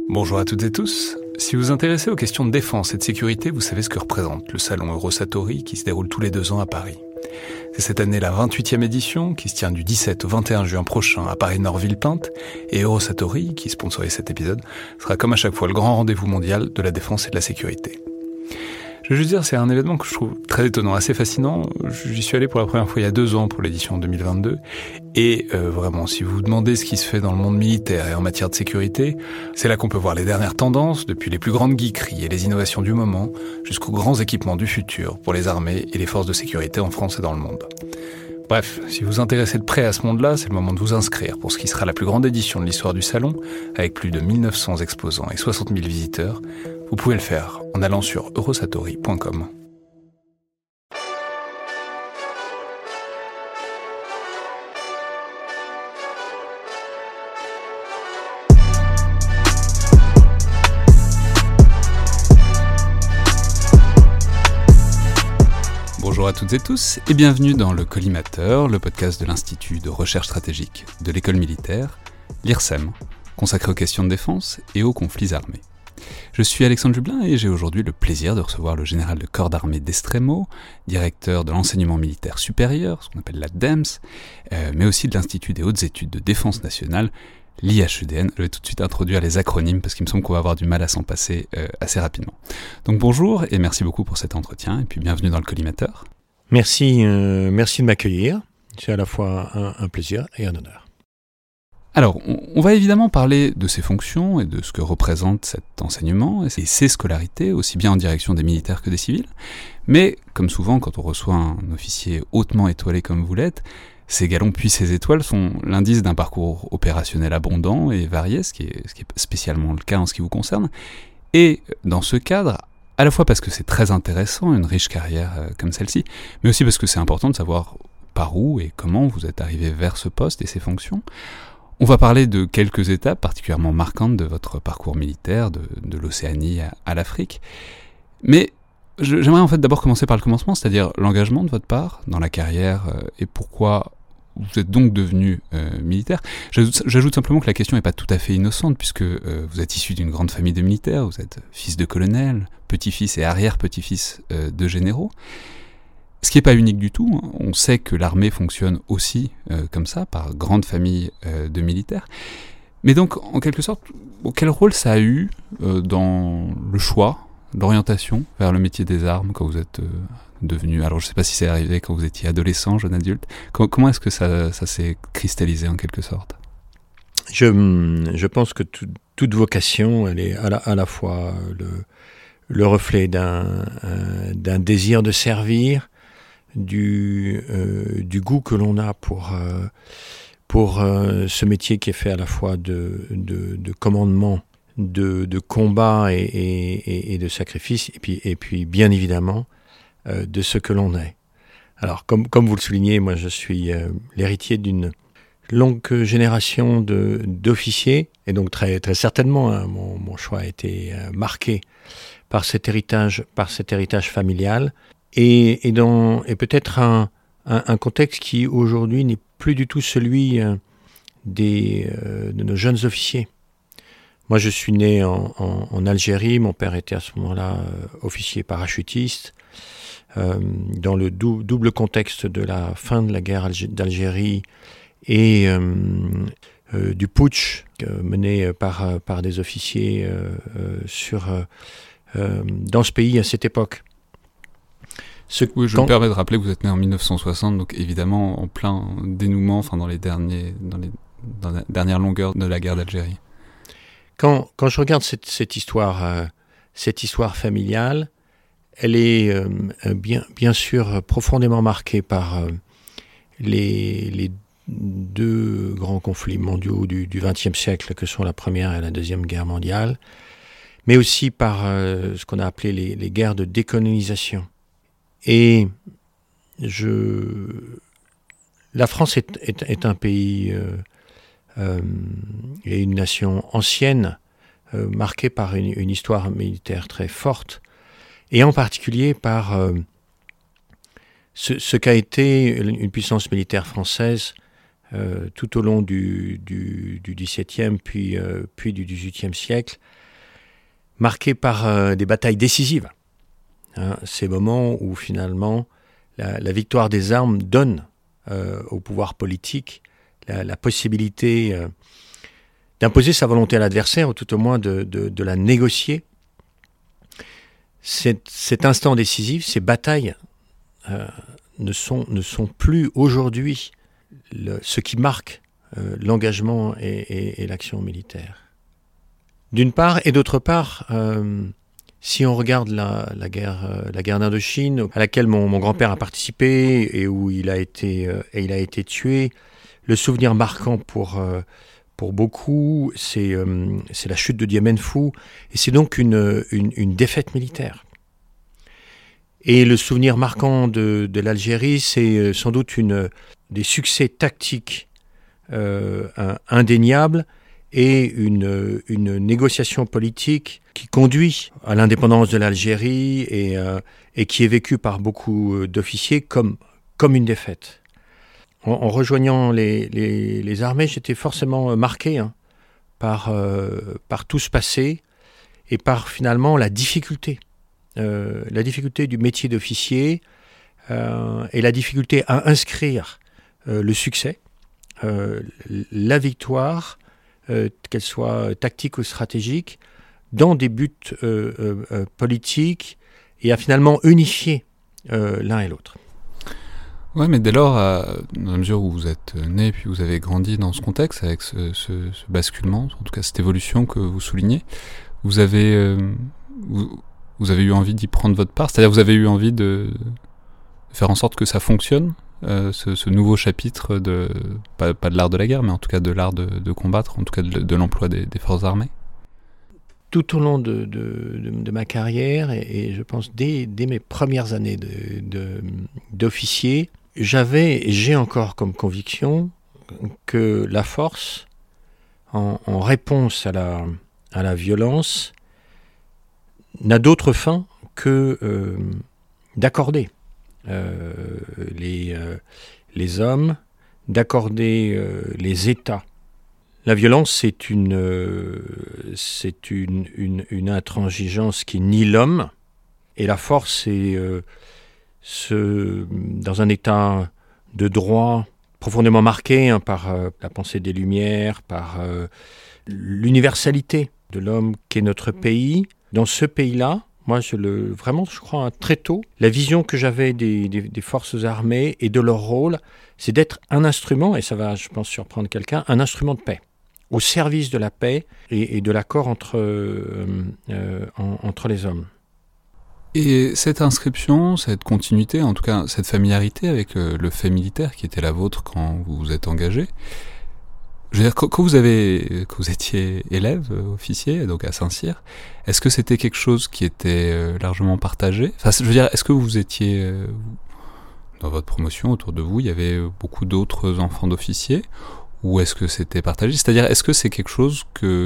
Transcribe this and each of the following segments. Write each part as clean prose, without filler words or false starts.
Bonjour à toutes et tous. Si vous vous intéressez aux questions de défense et de sécurité, vous savez ce que représente le salon Eurosatory qui se déroule tous les 2 ans à Paris. C'est cette année la 28e édition qui se tient du 17 au 21 juin prochain à Paris-Nord-Villepinte, et Eurosatory, qui sponsorise cet épisode, sera comme à chaque fois le grand rendez-vous mondial de la défense et de la sécurité. Je veux juste dire, c'est un événement que je trouve très étonnant, assez fascinant. J'y suis allé pour la première fois il y a 2 ans pour l'édition 2022. Et vraiment, si vous vous demandez ce qui se fait dans le monde militaire et en matière de sécurité, c'est là qu'on peut voir les dernières tendances, depuis les plus grandes geekeries et les innovations du moment, jusqu'aux grands équipements du futur pour les armées et les forces de sécurité en France et dans le monde. Bref, si vous vous intéressez de près à ce monde-là, c'est le moment de vous inscrire pour ce qui sera la plus grande édition de l'histoire du salon, avec plus de 1900 exposants et 60 000 visiteurs. Vous pouvez le faire en allant sur eurosatory.com. Bonjour à toutes et tous et bienvenue dans le Collimateur, le podcast de l'Institut de recherche stratégique de l'école militaire, l'IRSEM, consacré aux questions de défense et aux conflits armés. Je suis Alexandre Jublin et j'ai aujourd'hui le plaisir de recevoir le général de corps d'armée d'Estremo, directeur de l'enseignement militaire supérieur, ce qu'on appelle la DEMS, mais aussi de l'Institut des hautes études de défense nationale, l'IHEDN. Je vais tout de suite introduire les acronymes parce qu'il me semble qu'on va avoir du mal à s'en passer assez rapidement. Donc bonjour et merci beaucoup pour cet entretien et puis bienvenue dans le Collimateur. Merci de m'accueillir. C'est à la fois un plaisir et un honneur. Alors, on va évidemment parler de ses fonctions et de ce que représente cet enseignement et ses scolarités, aussi bien en direction des militaires que des civils. Mais, comme souvent, quand on reçoit un officier hautement étoilé comme vous l'êtes, ses galons puis ses étoiles sont l'indice d'un parcours opérationnel abondant et varié, ce qui est spécialement le cas en ce qui vous concerne. Et dans ce cadre, à la fois parce que c'est très intéressant, une riche carrière comme celle-ci, mais aussi parce que c'est important de savoir par où et comment vous êtes arrivé vers ce poste et ses fonctions. On va parler de quelques étapes particulièrement marquantes de votre parcours militaire, de l'Océanie à l'Afrique. Mais j'aimerais en fait d'abord commencer par le commencement, c'est-à-dire l'engagement de votre part dans la carrière et pourquoi vous êtes donc devenu militaire. J'ajoute simplement que la question n'est pas tout à fait innocente puisque vous êtes issu d'une grande famille de militaires, vous êtes fils de colonel, petit-fils et arrière-petit-fils de généraux. Ce qui n'est pas unique du tout, on sait que l'armée fonctionne aussi comme ça, par grande famille de militaires. Mais donc, en quelque sorte, quel rôle ça a eu dans le choix, l'orientation vers le métier des armes quand vous êtes devenu... Alors, je ne sais pas si c'est arrivé quand vous étiez adolescent, jeune adulte. Comment est-ce que ça s'est cristallisé en quelque sorte ? Je pense que toute vocation, elle est à la fois le reflet d'un désir de servir, du goût que l'on a pour ce métier qui est fait à la fois de commandement, de combat et de sacrifice, et puis bien évidemment de ce que l'on est. Alors comme vous le soulignez, moi je suis l'héritier d'une longue génération d'officiers, et donc très, très certainement mon choix a été marqué par cet héritage familial. Et peut-être un contexte qui aujourd'hui n'est plus du tout celui de nos jeunes officiers. Moi je suis né en Algérie, mon père était à ce moment-là officier parachutiste, dans le double contexte de la fin de la guerre d'Algérie et du putsch mené par des officiers dans ce pays à cette époque. Oui, je me permets de rappeler que vous êtes né en 1960, donc évidemment en plein dénouement, dans la dernière longueur de la guerre d'Algérie. Quand je regarde cette histoire familiale, elle est bien sûr profondément marquée par les 2 grands conflits mondiaux du XXe siècle, que sont la Première et la Deuxième Guerre mondiale, mais aussi par ce qu'on a appelé les guerres de décolonisation. Et la France est un pays et une nation ancienne, marquée par une histoire militaire très forte, et en particulier par ce qu'a été une puissance militaire française tout au long du XVIIe puis du XVIIIe siècle, marqués par des batailles décisives. Ces moments où finalement la victoire des armes donne au pouvoir politique la possibilité d'imposer sa volonté à l'adversaire, ou tout au moins de la négocier. Cet instant décisif, ces batailles ne sont plus aujourd'hui ce qui marque l'engagement et l'action militaire. D'une part, et d'autre part, si on regarde la guerre d'Indochine, à laquelle mon grand-père a participé et où il a été tué, le souvenir marquant pour beaucoup, c'est la chute de Dien Bien Phu, et c'est donc une défaite militaire. Et le souvenir marquant de l'Algérie, c'est sans doute des succès tactiques indéniables et une négociation politique qui conduit à l'indépendance de l'Algérie et qui est vécue par beaucoup d'officiers comme une défaite. En rejoignant les armées, j'étais forcément marqué par tout ce passé et par finalement la difficulté du métier d'officier et la difficulté à inscrire le succès, la victoire, qu'elle soit tactique ou stratégique, dans des buts politiques et à finalement unifier l'un et l'autre. Ouais, mais dès lors, dans la mesure où vous êtes né puis vous avez grandi dans ce contexte, avec ce basculement, en tout cas cette évolution que vous soulignez, vous avez eu envie d'y prendre votre part, c'est-à-dire vous avez eu envie de faire en sorte que ça fonctionne, ce nouveau chapitre pas de l'art de la guerre, mais en tout cas de l'art de combattre, en tout cas de l'emploi des forces armées. Tout au long de ma carrière, et je pense dès mes premières années d'officier, j'ai encore comme conviction que la force, en réponse à la violence, n'a d'autre fin que d'accorder les hommes, d'accorder les États. La violence, c'est une intransigeance qui nie l'homme, et la force, c'est dans un état de droit profondément marqué par la pensée des Lumières, par l'universalité de l'homme qu'est notre pays. Dans ce pays-là, moi, je crois très tôt, la vision que j'avais des forces armées et de leur rôle, c'est d'être un instrument, et ça va, je pense, surprendre quelqu'un, un instrument de paix, au service de la paix et de l'accord entre les hommes. Et cette inscription, cette continuité, en tout cas cette familiarité avec le fait militaire qui était la vôtre quand vous vous êtes engagé, je veux dire, quand vous étiez élève, officier, donc à Saint-Cyr, est-ce que c'était quelque chose qui était largement partagé ? Enfin, je veux dire, est-ce que vous étiez, dans votre promotion, autour de vous, il y avait beaucoup d'autres enfants d'officiers ? Ou est-ce que c'était partagé ? C'est-à-dire, est-ce que c'est quelque chose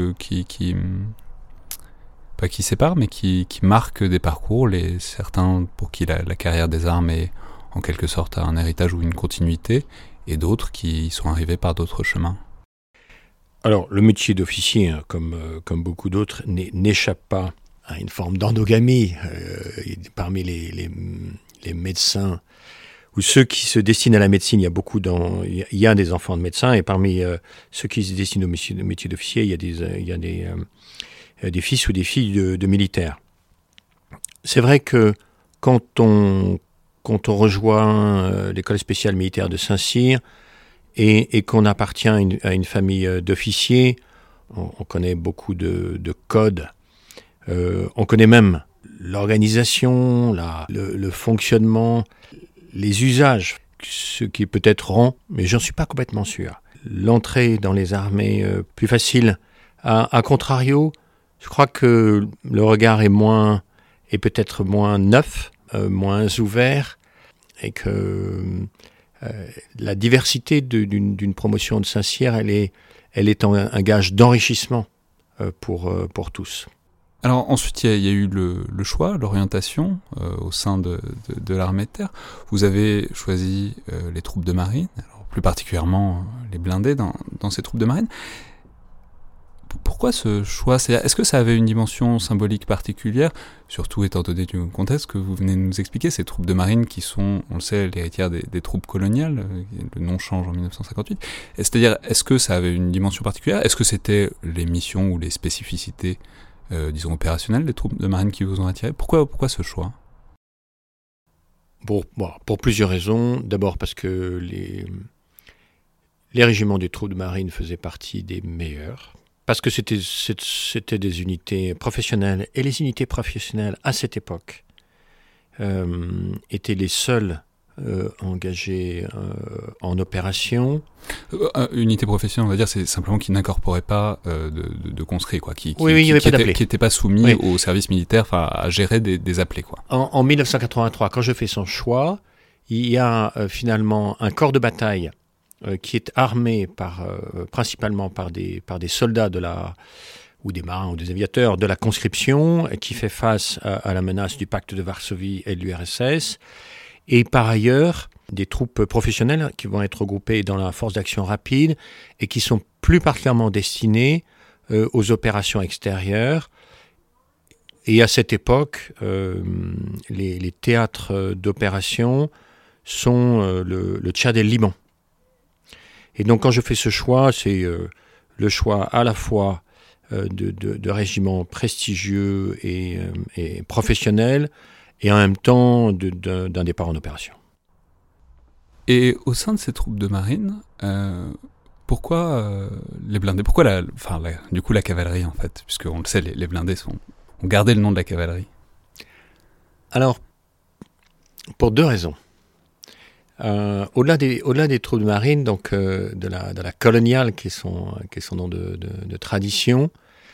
pas qui sépare, mais qui marque des parcours, certains pour qui la carrière des armes est en quelque sorte un héritage ou une continuité, et d'autres qui sont arrivés par d'autres chemins ? Alors, le métier d'officier, comme beaucoup d'autres, n'échappe pas à une forme d'endogamie. Parmi les médecins ou ceux qui se destinent à la médecine, il y a des enfants de médecins, et parmi ceux qui se destinent au métier d'officier, il y a des fils ou des filles de militaires. C'est vrai que quand on rejoint l'école spéciale militaire de Saint-Cyr et qu'on appartient à une famille d'officiers, on connaît beaucoup de codes, on connaît même l'organisation, le fonctionnement, les usages, ce qui peut être rend, mais j'en suis pas complètement sûr. L'entrée dans les armées plus facile. À contrario, je crois que le regard est peut-être moins neuf, moins ouvert, et que la diversité d'une promotion de Saint-Cyr, elle est un gage d'enrichissement pour tous. Alors ensuite, il y a eu le choix, l'orientation au sein de l'armée de terre. Vous avez choisi les troupes de marine. Alors, plus particulièrement les blindés dans ces troupes de marine. Pourquoi ce choix ? C'est-à-dire, est-ce que ça avait une dimension symbolique particulière, surtout étant donné du contexte que vous venez de nous expliquer, ces troupes de marine qui sont, on le sait, l'héritière des troupes coloniales, le nom change en 1958. C'est-à-dire, est-ce que ça avait une dimension particulière ? Est-ce que c'était les missions ou les spécificités, disons, opérationnelles des troupes de marine qui vous ont attiré ? Pourquoi ce choix ? Pour plusieurs raisons. D'abord parce que les régiments des troupes de marine faisaient partie des meilleurs. Parce que c'était des unités professionnelles, et les unités professionnelles à cette époque étaient les seules engagées en opération. Unité professionnelle, on va dire, c'est simplement qui n'incorporait pas de conscrits, quoi, qui n'était pas soumis au service militaire, enfin à gérer des appelés, quoi. En 1983, quand je fais son choix, il y a finalement un corps de bataille qui est armé principalement par des soldats ou des marins ou des aviateurs de la conscription, qui fait face à la menace du pacte de Varsovie et de l'URSS, et par ailleurs des troupes professionnelles qui vont être regroupées dans la force d'action rapide et qui sont plus particulièrement destinées aux opérations extérieures. Et à cette époque, les théâtres d'opération sont le Tchad et le Liban. Et donc quand je fais ce choix, c'est le choix à la fois de régiments prestigieux et professionnels, et en même temps d'un départ en opération. Et au sein de ces troupes de marine, pourquoi les blindés ? Pourquoi du coup la cavalerie, en fait ? Puisqu'on le sait, les blindés ont gardé le nom de la cavalerie. Alors, pour deux raisons. Au-delà des troupes de marine, donc de la coloniale qui est son nom de tradition,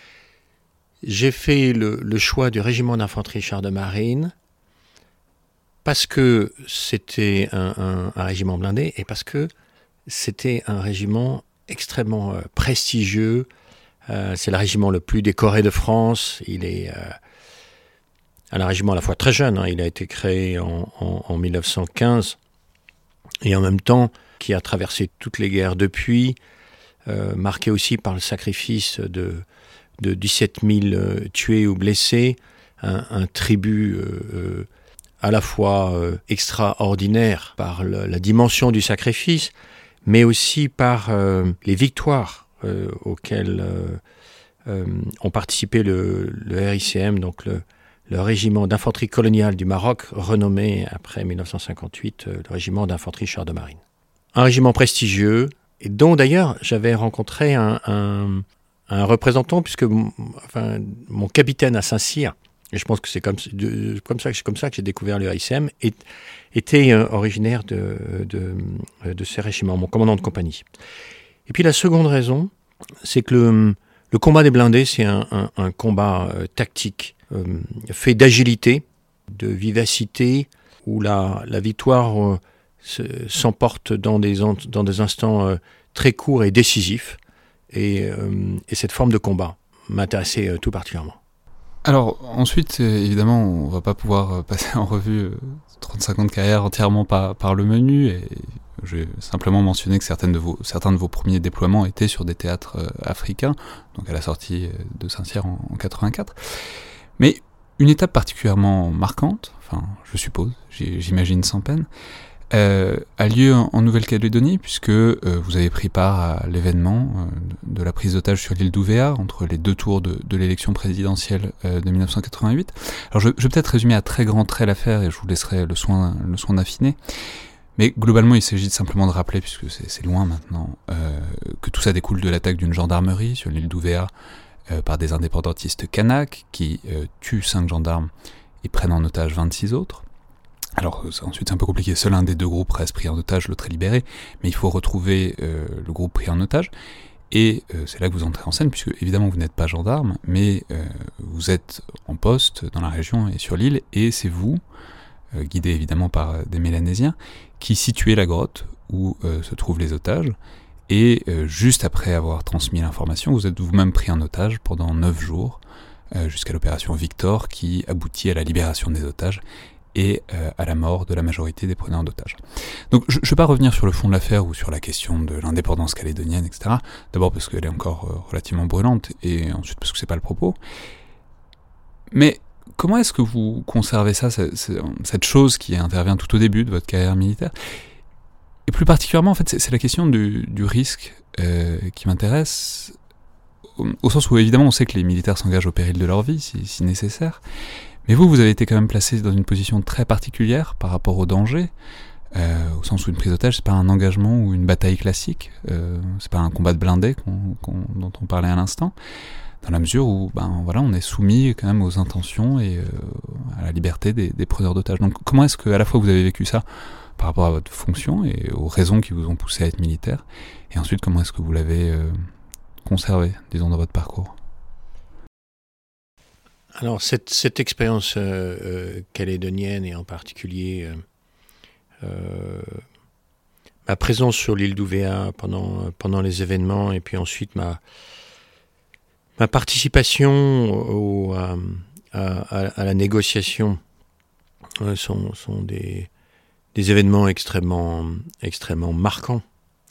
j'ai fait le choix du régiment d'infanterie chars de marine parce que c'était un régiment blindé et parce que c'était un régiment extrêmement prestigieux. C'est le régiment le plus décoré de France. Il est un régiment à la fois très jeune. Il a été créé en 1915. Et en même temps, qui a traversé toutes les guerres depuis, marqué aussi par le sacrifice de 17 000 tués ou blessés, un tribut à la fois extraordinaire par la dimension du sacrifice, mais aussi par les victoires auxquelles ont participé le RICM, donc le régiment d'infanterie coloniale du Maroc, renommé après 1958 le régiment d'infanterie chars de marine. Un régiment prestigieux, et dont d'ailleurs j'avais rencontré un représentant, puisque mon capitaine à Saint-Cyr, et je pense que c'est comme ça que j'ai découvert le RICM, était originaire de ces régiments, mon commandant de compagnie. Et puis la seconde raison, c'est que le combat des blindés, c'est un combat tactique, fait d'agilité, de vivacité, où la victoire s'emporte dans des instants très courts et décisifs. Et cette forme de combat m'intéressait tout particulièrement. Alors ensuite, évidemment, on ne va pas pouvoir passer en revue 35 ans de carrière entièrement par le menu, et je vais simplement mentionner que certains de vos premiers déploiements étaient sur des théâtres africains, donc à la sortie de Saint-Cyr en 84. Mais une étape particulièrement marquante, je suppose, j'imagine sans peine, a lieu en Nouvelle-Calédonie, puisque vous avez pris part à l'événement de la prise d'otage sur l'île d'Ouvéa, entre les deux tours de l'élection présidentielle de 1988. Alors je vais peut-être résumer à très grands traits l'affaire, et je vous laisserai le soin d'affiner. Mais globalement, il s'agit simplement de rappeler, puisque c'est loin maintenant, que tout ça découle de l'attaque d'une gendarmerie sur l'île d'Ouvéa par des indépendantistes kanaks qui tuent 5 gendarmes et prennent en otage 26 autres. Alors ensuite c'est un peu compliqué, seul un des deux groupes reste pris en otage, l'autre est libéré, mais il faut retrouver le groupe pris en otage, et c'est là que vous entrez en scène, puisque évidemment vous n'êtes pas gendarme, mais vous êtes en poste dans la région et sur l'île, et c'est vous, guidé évidemment par des Mélanésiens, qui situez la grotte où se trouvent les otages, et juste après avoir transmis l'information, vous êtes vous-même pris en otage pendant 9 jours, jusqu'à l'opération Victor, qui aboutit à la libération des otages et à la mort de la majorité des preneurs d'otages. Donc je ne vais pas revenir sur le fond de l'affaire ou sur la question de l'indépendance calédonienne, etc. D'abord parce qu'elle est encore relativement brûlante, et ensuite parce que c'est pas le propos. Mais comment est-ce que vous conservez ça, cette chose qui intervient tout au début de votre carrière militaire? Et plus particulièrement, en fait, c'est la question du risque qui m'intéresse, au sens où évidemment on sait que les militaires s'engagent au péril de leur vie, si nécessaire. Mais vous avez été quand même placé dans une position très particulière par rapport au danger, au sens où une prise d'otage, c'est pas un engagement ou une bataille classique, c'est pas un combat de blindés dont on parlait à l'instant, dans la mesure où on est soumis quand même aux intentions et à la liberté des preneurs d'otages. Donc comment est-ce que à la fois vous avez vécu ça par rapport à votre fonction et aux raisons qui vous ont poussé à être militaire, et ensuite comment est-ce que vous l'avez conservé, disons, dans votre parcours? Alors cette expérience calédonienne, et en particulier ma présence sur l'île d'Ouvéa pendant les événements, et puis ensuite ma participation à la négociation sont des événements extrêmement marquants.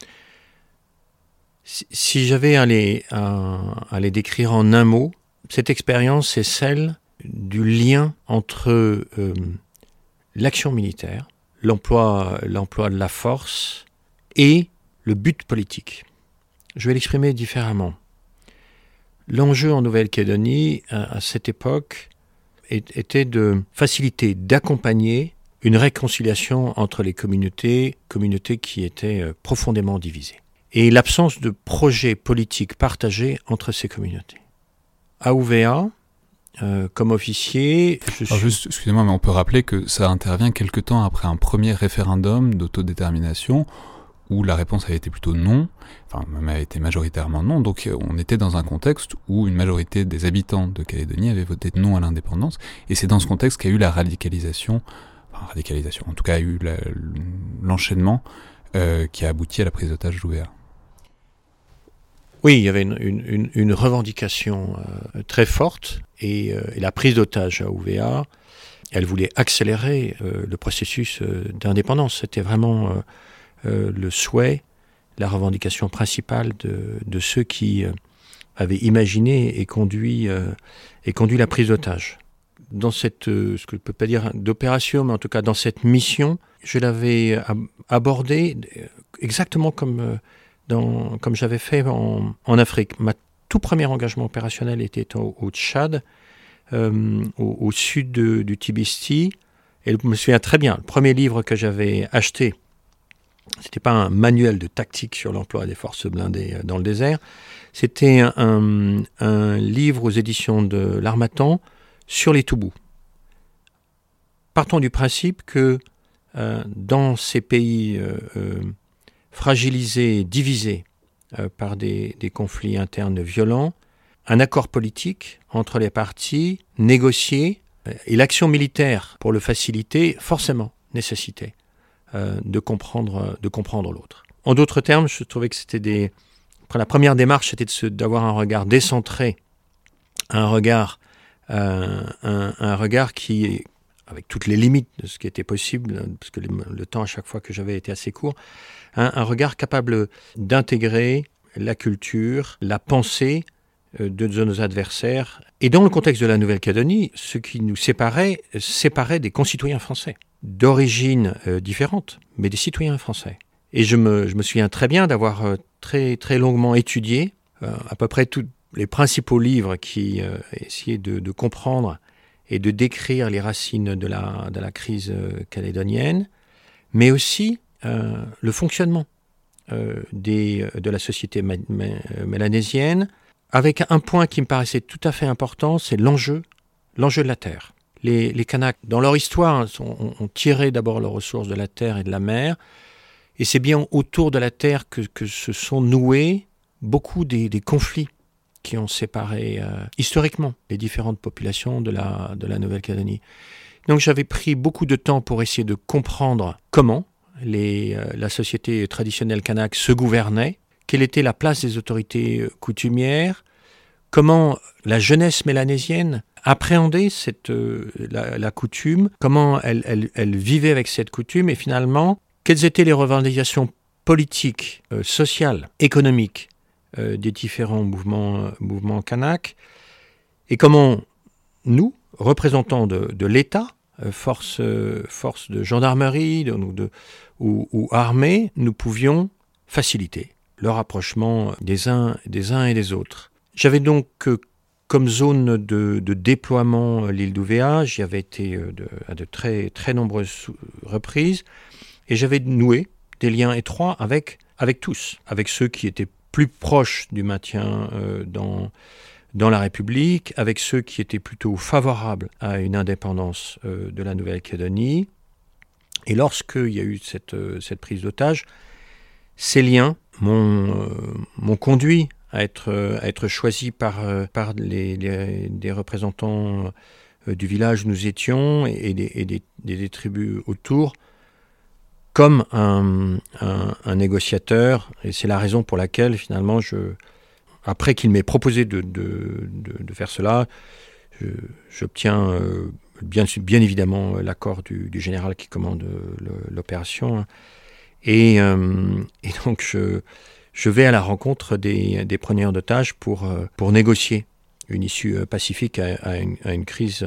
Si j'avais à les décrire en un mot, cette expérience, c'est celle du lien entre l'action militaire, l'emploi de la force et le but politique. Je vais l'exprimer différemment. L'enjeu en Nouvelle-Calédonie, à cette époque, était de faciliter, d'accompagner une réconciliation entre les communautés qui étaient profondément divisées, et l'absence de projet politique partagé entre ces communautés. À Ouvéa, comme officier... Juste, excusez-moi, mais on peut rappeler que ça intervient quelque temps après un premier référendum d'autodétermination où la réponse avait été plutôt non, enfin même avait été majoritairement non, donc on était dans un contexte où une majorité des habitants de Calédonie avaient voté non à l'indépendance, et c'est dans ce contexte qu'a eu la radicalisation, en tout cas a eu l'enchaînement qui a abouti à la prise d'otage d'Ouvéa. Oui, il y avait une revendication très forte, et la prise d'otage à Ouvéa, elle voulait accélérer le processus d'indépendance. C'était vraiment le souhait, la revendication principale de ceux qui avaient imaginé et conduit la prise d'otage. Dans cette, ce que je ne peux pas dire d'opération, mais en tout cas dans cette mission, je l'avais abordée exactement comme j'avais fait en Afrique. Ma tout premier engagement opérationnel était au Tchad, au sud du Tibesti. Et je me souviens très bien, le premier livre que j'avais acheté, c'était pas un manuel de tactique sur l'emploi des forces blindées dans le désert, c'était un livre aux éditions de l'Harmattan sur les Toubous. Partons du principe que dans ces pays fragilisés, divisés par des conflits internes violents, un accord politique entre les parties, négocié, et l'action militaire pour le faciliter, forcément nécessitait de comprendre l'autre. En d'autres termes, je trouvais que c'était la première démarche, c'était d'avoir un regard décentré, un regard qui, avec toutes les limites de ce qui était possible, parce que le temps à chaque fois que j'avais été assez court, un regard capable d'intégrer la culture, la pensée de nos adversaires. Et dans le contexte de la Nouvelle-Calédonie, ce qui nous séparait des concitoyens français, d'origine différente, mais des citoyens français. Et je me souviens très bien d'avoir très, très longuement étudié à peu près tous les principaux livres qui essayaient de comprendre et de décrire les racines de la crise calédonienne, mais aussi le fonctionnement de la société mélanésienne, avec un point qui me paraissait tout à fait important, c'est l'enjeu de la terre. Les Kanaks, dans leur histoire, ont tiré d'abord leurs ressources de la terre et de la mer, et c'est bien autour de la terre que se sont noués beaucoup des conflits qui ont séparé historiquement les différentes populations de la Nouvelle-Calédonie. Donc j'avais pris beaucoup de temps pour essayer de comprendre comment la société traditionnelle kanak se gouvernait, quelle était la place des autorités coutumières, comment la jeunesse mélanésienne appréhendait la coutume, comment elle vivait avec cette coutume, et finalement, quelles étaient les revendications politiques, sociales, économiques des différents mouvements kanaks, et comment nous, représentants de l'État, force de gendarmerie ou armée, nous pouvions faciliter le rapprochement des uns et des autres. J'avais donc comme zone de déploiement l'île d'Ouvéa. J'y avais été à de très, très nombreuses reprises, et j'avais noué des liens étroits avec tous, avec ceux qui étaient plus proches du maintien dans la République, avec ceux qui étaient plutôt favorables à une indépendance de la Nouvelle-Calédonie. Et lorsqu'il y a eu cette prise d'otage, ces liens m'ont conduit à être choisi par des représentants du village où nous étions et des tribus autour comme un négociateur. Et c'est la raison pour laquelle, finalement, après qu'il m'ait proposé de faire cela, j'obtiens bien évidemment l'accord du général qui commande l'opération. Et donc je vais à la rencontre des preneurs d'otages pour négocier une issue pacifique à une crise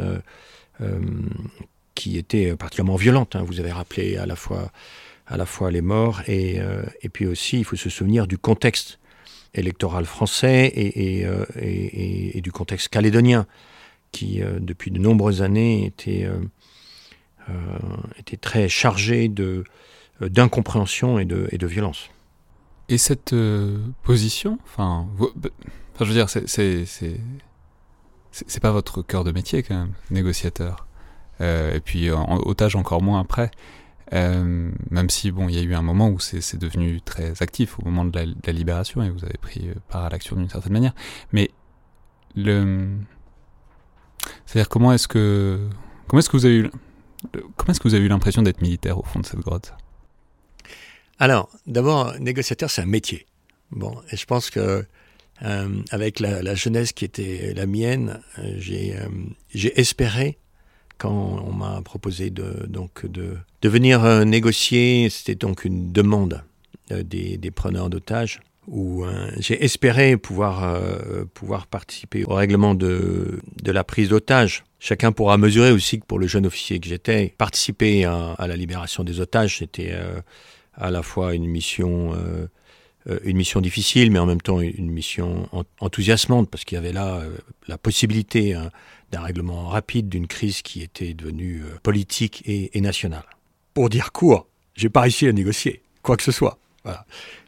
qui était particulièrement violente. Vous avez rappelé à la fois les morts et puis aussi, il faut se souvenir du contexte électoral français et du contexte calédonien qui, depuis de nombreuses années, était très chargé d'incompréhension et de violence. Et cette position, je veux dire, c'est pas votre cœur de métier quand même, négociateur. Et puis otage encore moins après. Même si il y a eu un moment où c'est devenu très actif au moment de la libération et vous avez pris part à l'action d'une certaine manière. Mais c'est-à-dire comment est-ce que vous avez eu l'impression d'être militaire au fond de cette grotte? Alors, d'abord, négociateur, c'est un métier. Bon, et je pense que avec la jeunesse qui était la mienne, j'ai espéré, quand on m'a proposé de venir négocier, c'était donc une demande des preneurs d'otages, où j'ai espéré pouvoir participer au règlement de la prise d'otages. Chacun pourra mesurer aussi que pour le jeune officier que j'étais, participer à la libération des otages, c'était à la fois une mission difficile, mais en même temps une mission enthousiasmante, parce qu'il y avait là la possibilité d'un règlement rapide d'une crise qui était devenue politique et nationale. Pour dire court, j'ai pas réussi à négocier quoi que ce soit. Voilà.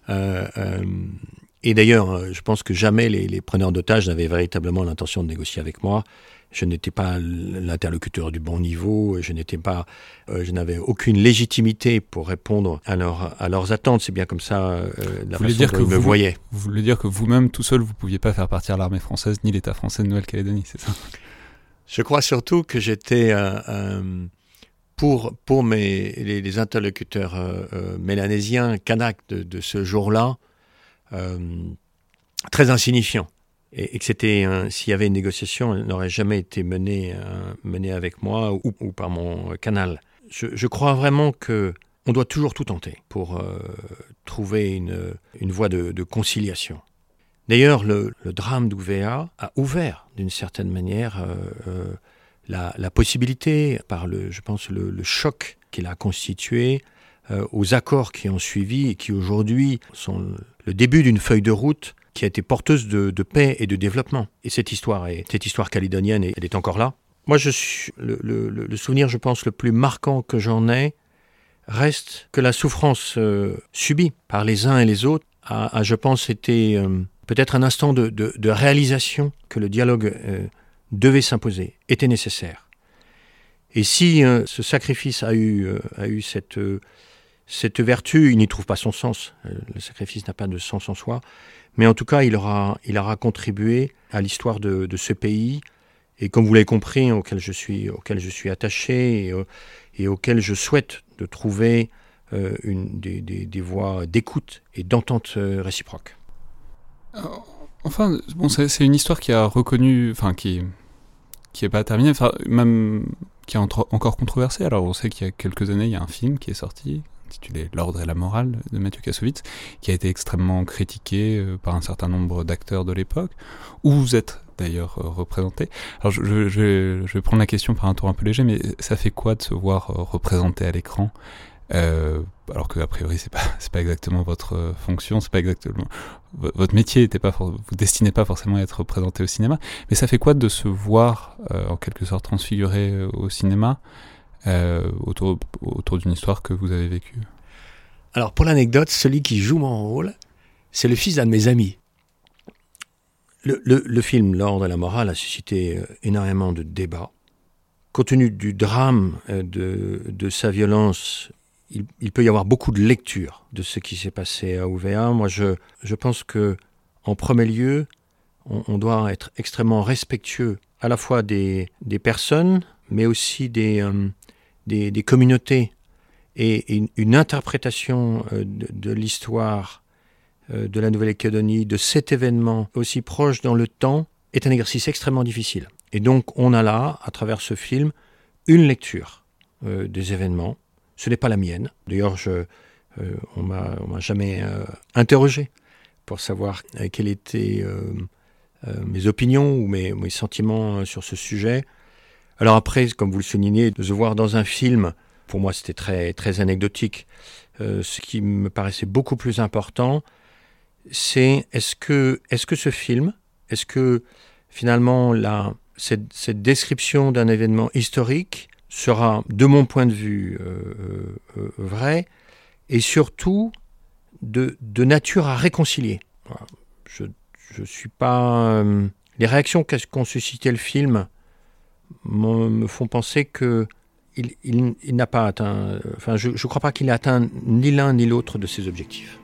Et d'ailleurs, je pense que jamais les preneurs d'otages n'avaient véritablement l'intention de négocier avec moi. Je n'étais pas l'interlocuteur du bon niveau, je n'avais aucune légitimité pour répondre à leurs attentes. C'est bien comme ça la façon dont ils me voyaient. Vous voulez dire que vous-même, tout seul, vous ne pouviez pas faire partir l'armée française ni l'État français de Nouvelle-Calédonie, c'est ça? Je crois surtout que j'étais, pour les interlocuteurs mélanésiens, kanaks de ce jour-là, très insignifiant. Et que s'il y avait une négociation, elle n'aurait jamais été menée avec moi ou par mon canal. Je crois vraiment qu'on doit toujours tout tenter pour trouver une voie de conciliation. D'ailleurs, le drame d'Ouvéa a ouvert d'une certaine manière la possibilité, par je pense le choc qu'il a constitué, aux accords qui ont suivi et qui aujourd'hui sont le début d'une feuille de route qui a été porteuse de paix et de développement. Et cette histoire calédonienne, elle est encore là. Moi, le souvenir, je pense, le plus marquant que j'en ai reste que la souffrance subie par les uns et les autres a je pense, été peut-être un instant de réalisation que le dialogue devait s'imposer, était nécessaire. Et si ce sacrifice a eu cette vertu, il n'y trouve pas son sens. Le sacrifice n'a pas de sens en soi. Mais en tout cas, il aura contribué à l'histoire de ce pays, et comme vous l'avez compris, auquel je suis attaché et auquel je souhaite de trouver des voies d'écoute et d'entente réciproque. Enfin, bon, c'est une histoire qui a reconnu, enfin, qui est pas terminée, enfin, même qui est encore controversée. Alors, on sait qu'il y a quelques années, il y a un film qui est sorti, intitulé L'ordre et la morale de Mathieu Kassovitz, qui a été extrêmement critiqué par un certain nombre d'acteurs de l'époque, où vous êtes d'ailleurs représenté. Alors, je vais prendre la question par un tour un peu léger, mais ça fait quoi de se voir représenté à l'écran, alors que a priori c'est pas exactement votre fonction, c'est pas exactement votre métier, vous destinez pas forcément à être représenté au cinéma, mais ça fait quoi de se voir en quelque sorte transfiguré au cinéma autour d'une histoire que vous avez vécue? Alors pour l'anecdote, celui qui joue mon rôle, c'est le fils d'un de mes amis. Le film L'ordre et la morale a suscité énormément de débats. Compte tenu du drame de sa violence, il peut y avoir beaucoup de lectures de ce qui s'est passé à UVA. Moi, je pense que, en premier lieu, on doit être extrêmement respectueux à la fois des personnes, mais aussi des communautés. Et une interprétation de l'histoire de la Nouvelle-Calédonie, de cet événement aussi proche dans le temps, est un exercice extrêmement difficile. Et donc, on a là, à travers ce film, une lecture des événements. Ce n'est pas la mienne. D'ailleurs, on m'a jamais interrogé pour savoir quelles étaient mes opinions ou mes sentiments sur ce sujet. Alors après, comme vous le soulignez, de se voir dans un film, pour moi c'était très, très anecdotique. Ce qui me paraissait beaucoup plus important, c'est est-ce que ce film, est-ce que finalement cette description d'un événement historique sera, de mon point de vue, vrai, et surtout de nature à réconcilier. Voilà. Je suis pas... les réactions qu'ont suscité le film me font penser que il n'a pas atteint... Enfin, je ne crois pas qu'il ait atteint ni l'un ni l'autre de ses objectifs.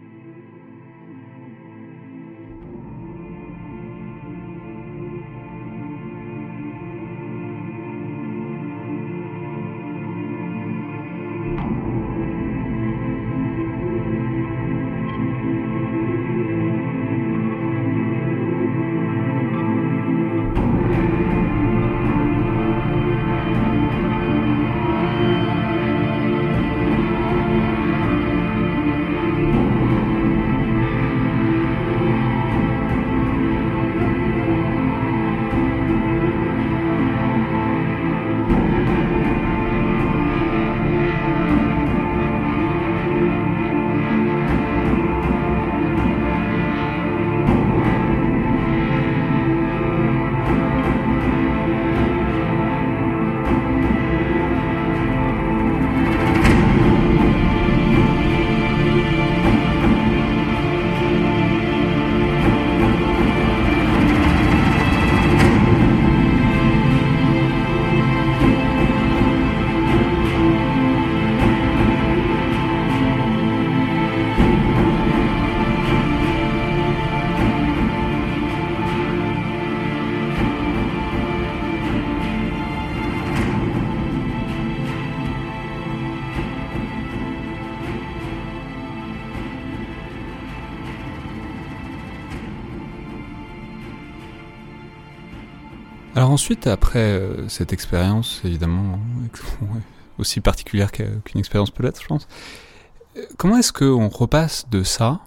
Alors ensuite, après cette expérience, évidemment, aussi particulière qu'une expérience peut l'être, je pense, comment est-ce qu'on repasse de ça,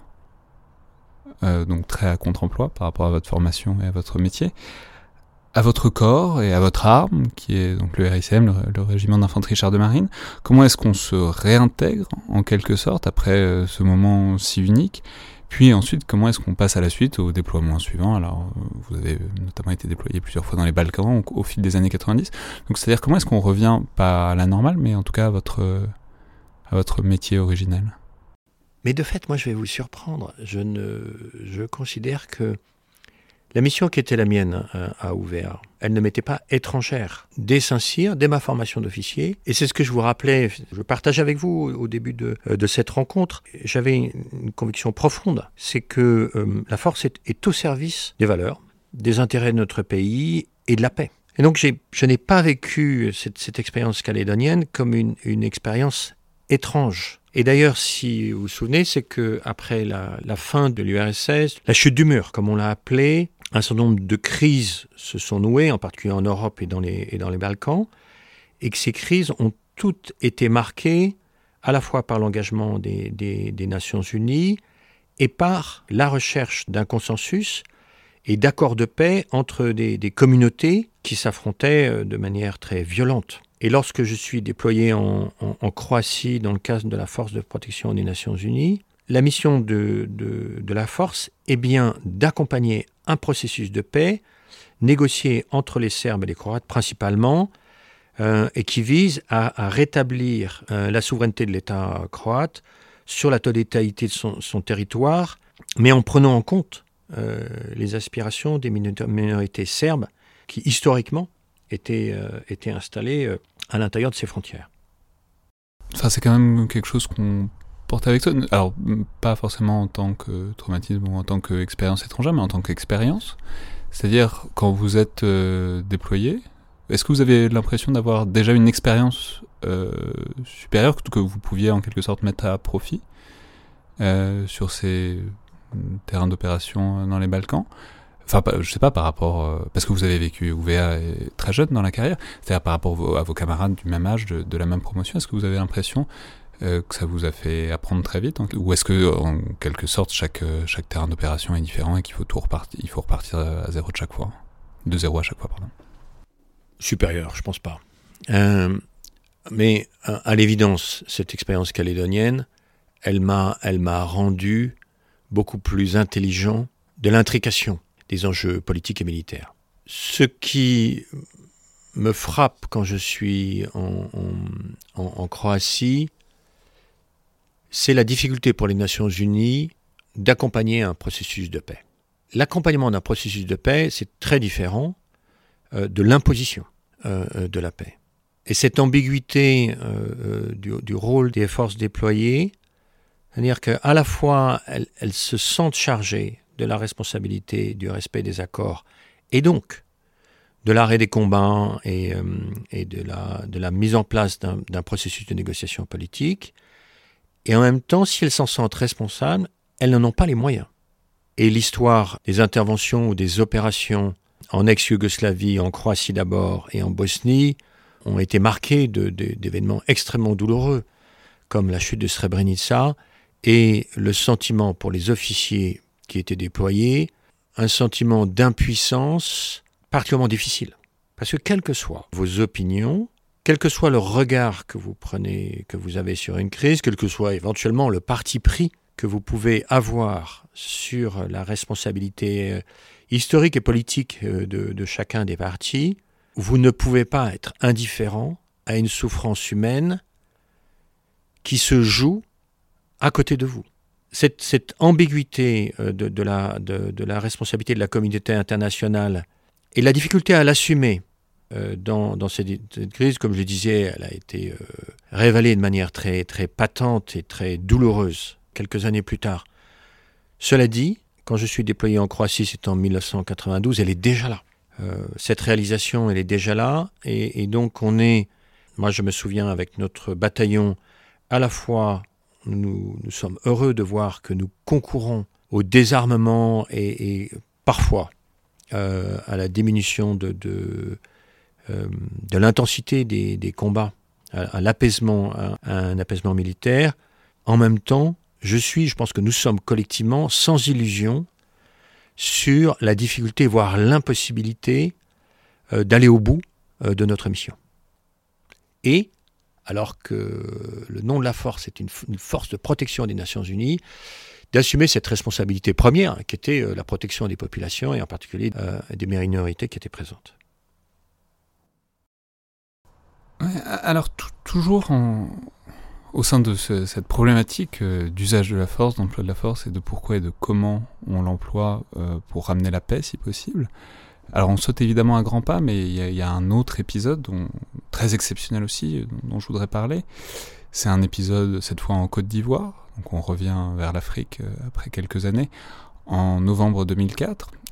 donc très à contre-emploi par rapport à votre formation et à votre métier, à votre corps et à votre arme, qui est donc le RICM, le régiment d'infanterie chars de marine? Comment est-ce qu'on se réintègre, en quelque sorte, après ce moment si unique? Puis ensuite, comment est-ce qu'on passe à la suite, au déploiement suivant? Alors, vous avez notamment été déployé plusieurs fois dans les Balkans au fil des années 90. Donc, c'est-à-dire, comment est-ce qu'on revient, pas à la normale, mais en tout cas à votre métier originel? Mais de fait, moi, je vais vous surprendre. Je considère que la mission qui était la mienne à UVA, elle ne m'était pas étrangère. Dès Saint-Cyr, dès ma formation d'officier, et c'est ce que je vous rappelais, je partage avec vous au début de cette rencontre, j'avais une conviction profonde, c'est que la force est au service des valeurs, des intérêts de notre pays et de la paix. Et donc je n'ai pas vécu cette expérience calédonienne comme une expérience étrange. Et d'ailleurs, si vous vous souvenez, c'est qu'après la fin de l'URSS, la chute du mur, comme on l'a appelé, un certain nombre de crises se sont nouées, en particulier en Europe et dans les Balkans, et que ces crises ont toutes été marquées à la fois par l'engagement des Nations Unies et par la recherche d'un consensus et d'accords de paix entre des communautés qui s'affrontaient de manière très violente. Et lorsque je suis déployé en Croatie dans le cadre de la force de protection des Nations Unies, la mission de la force est bien d'accompagner un processus de paix négocié entre les Serbes et les Croates principalement, et qui vise à rétablir la souveraineté de l'État croate sur la totalité de son territoire, mais en prenant en compte les aspirations des minorités serbes qui, historiquement, étaient installées à l'intérieur de ces frontières. Enfin, c'est quand même quelque chose qu'on porte avec toi. Alors, pas forcément en tant que traumatisme ou en tant qu'expérience étrangère, mais en tant qu'expérience. C'est-à-dire, quand vous êtes déployé, est-ce que vous avez l'impression d'avoir déjà une expérience supérieure que vous pouviez en quelque sorte mettre à profit sur ces terrains d'opération dans les Balkans? Enfin, je sais pas, par rapport... parce que vous avez vécu UVA très jeune dans la carrière, c'est-à-dire par rapport à vos camarades du même âge, de la même promotion, est-ce que vous avez l'impression que ça vous a fait apprendre très vite, ou est-ce que, en quelque sorte, chaque terrain d'opération est différent et qu'il faut repartir à zéro de chaque fois, de zéro à chaque fois, pardon? Supérieur, je pense pas. Mais à l'évidence, cette expérience calédonienne, elle m'a rendu beaucoup plus intelligent de l'intrication des enjeux politiques et militaires. Ce qui me frappe quand je suis en Croatie, c'est la difficulté pour les Nations Unies d'accompagner un processus de paix. L'accompagnement d'un processus de paix, c'est très différent de l'imposition de la paix. Et cette ambiguïté du rôle des forces déployées, c'est-à-dire qu'à la fois elles se sentent chargées de la responsabilité du respect des accords et donc de l'arrêt des combats et de la mise en place d'un processus de négociation politique, et en même temps, si elles s'en sentent responsables, elles n'en ont pas les moyens. Et l'histoire des interventions ou des opérations en ex-Yougoslavie, en Croatie d'abord et en Bosnie, ont été marquées d'événements extrêmement douloureux, comme la chute de Srebrenica, et le sentiment pour les officiers qui étaient déployés, un sentiment d'impuissance particulièrement difficile. Parce que quelles que soient vos opinions, quel que soit le regard que vous prenez, que vous avez sur une crise, quel que soit éventuellement le parti pris que vous pouvez avoir sur la responsabilité historique et politique de chacun des partis, vous ne pouvez pas être indifférent à une souffrance humaine qui se joue à côté de vous. Cette ambiguïté de la responsabilité de la communauté internationale et la difficulté à l'assumer dans cette crise, comme je le disais, elle a été révélée de manière très, très patente et très douloureuse quelques années plus tard. Cela dit, quand je suis déployé en Croatie, c'était en 1992, elle est déjà là. Cette réalisation, elle est déjà là. Et donc moi je me souviens avec notre bataillon, à la fois nous sommes heureux de voir que nous concourons au désarmement et parfois à la diminution de l'intensité des combats, à un apaisement militaire. En même temps, je pense que nous sommes collectivement sans illusion sur la difficulté, voire l'impossibilité d'aller au bout de notre mission. Et, alors que le nom de la force est une force de protection des Nations Unies, d'assumer cette responsabilité première, qui était la protection des populations, et en particulier des minorités qui étaient présentes. Ouais, alors, toujours au sein de cette problématique d'usage de la force, d'emploi de la force, et de pourquoi et de comment on l'emploie pour ramener la paix, si possible. Alors on saute évidemment un grand pas, mais il y a un autre épisode, très exceptionnel aussi, dont je voudrais parler. C'est un épisode, cette fois en Côte d'Ivoire, donc on revient vers l'Afrique après quelques années, en novembre 2004,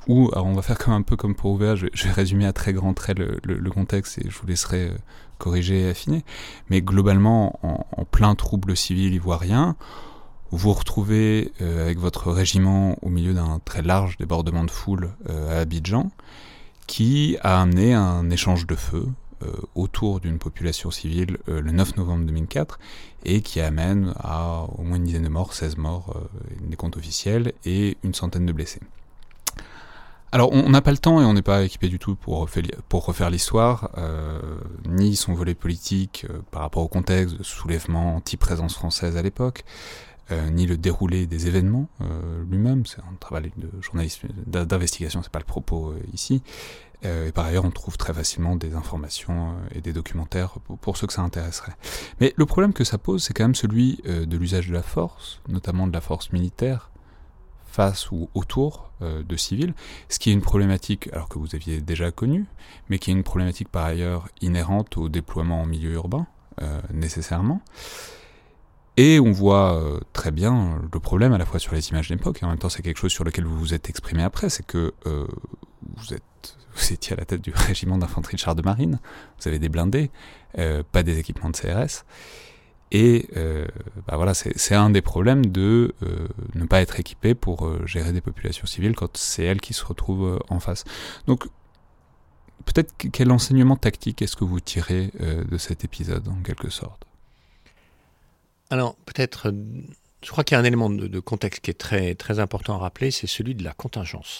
alors on va faire un peu comme pour Ouvert, je vais résumer à très grands traits le contexte et je vous laisserai corriger et affiner. Mais globalement, en plein trouble civil ivoirien, vous vous retrouvez avec votre régiment au milieu d'un très large débordement de foule à Abidjan, qui a amené un échange de feu autour d'une population civile le 9 novembre 2004 et qui amène à au moins une dizaine de morts, 16 morts, des comptes officiels, et une centaine de blessés. Alors on n'a pas le temps et on n'est pas équipé du tout pour refaire l'histoire, ni son volet politique par rapport au contexte de soulèvement anti-présence française à l'époque, ni le déroulé des événements lui-même. C'est un travail de journaliste d'investigation, c'est pas le propos ici. Et par ailleurs, on trouve très facilement des informations et des documentaires pour ceux que ça intéresserait. Mais le problème que ça pose, c'est quand même celui de l'usage de la force, notamment de la force militaire, face ou autour de civils, ce qui est une problématique, alors que vous aviez déjà connue, mais qui est une problématique par ailleurs inhérente au déploiement en milieu urbain, nécessairement. Et on voit très bien le problème à la fois sur les images d'époque, et en même temps c'est quelque chose sur lequel vous vous êtes exprimé après, c'est que vous étiez à la tête du régiment d'infanterie de chars de marine, vous avez des blindés, pas des équipements de CRS, et voilà, c'est un des problèmes de ne pas être équipé pour gérer des populations civiles quand c'est elles qui se retrouvent en face. Donc peut-être quel enseignement tactique est-ce que vous tirez de cet épisode en quelque sorte ? Alors, peut-être, je crois qu'il y a un élément de contexte qui est très, très important à rappeler, c'est celui de la contingence.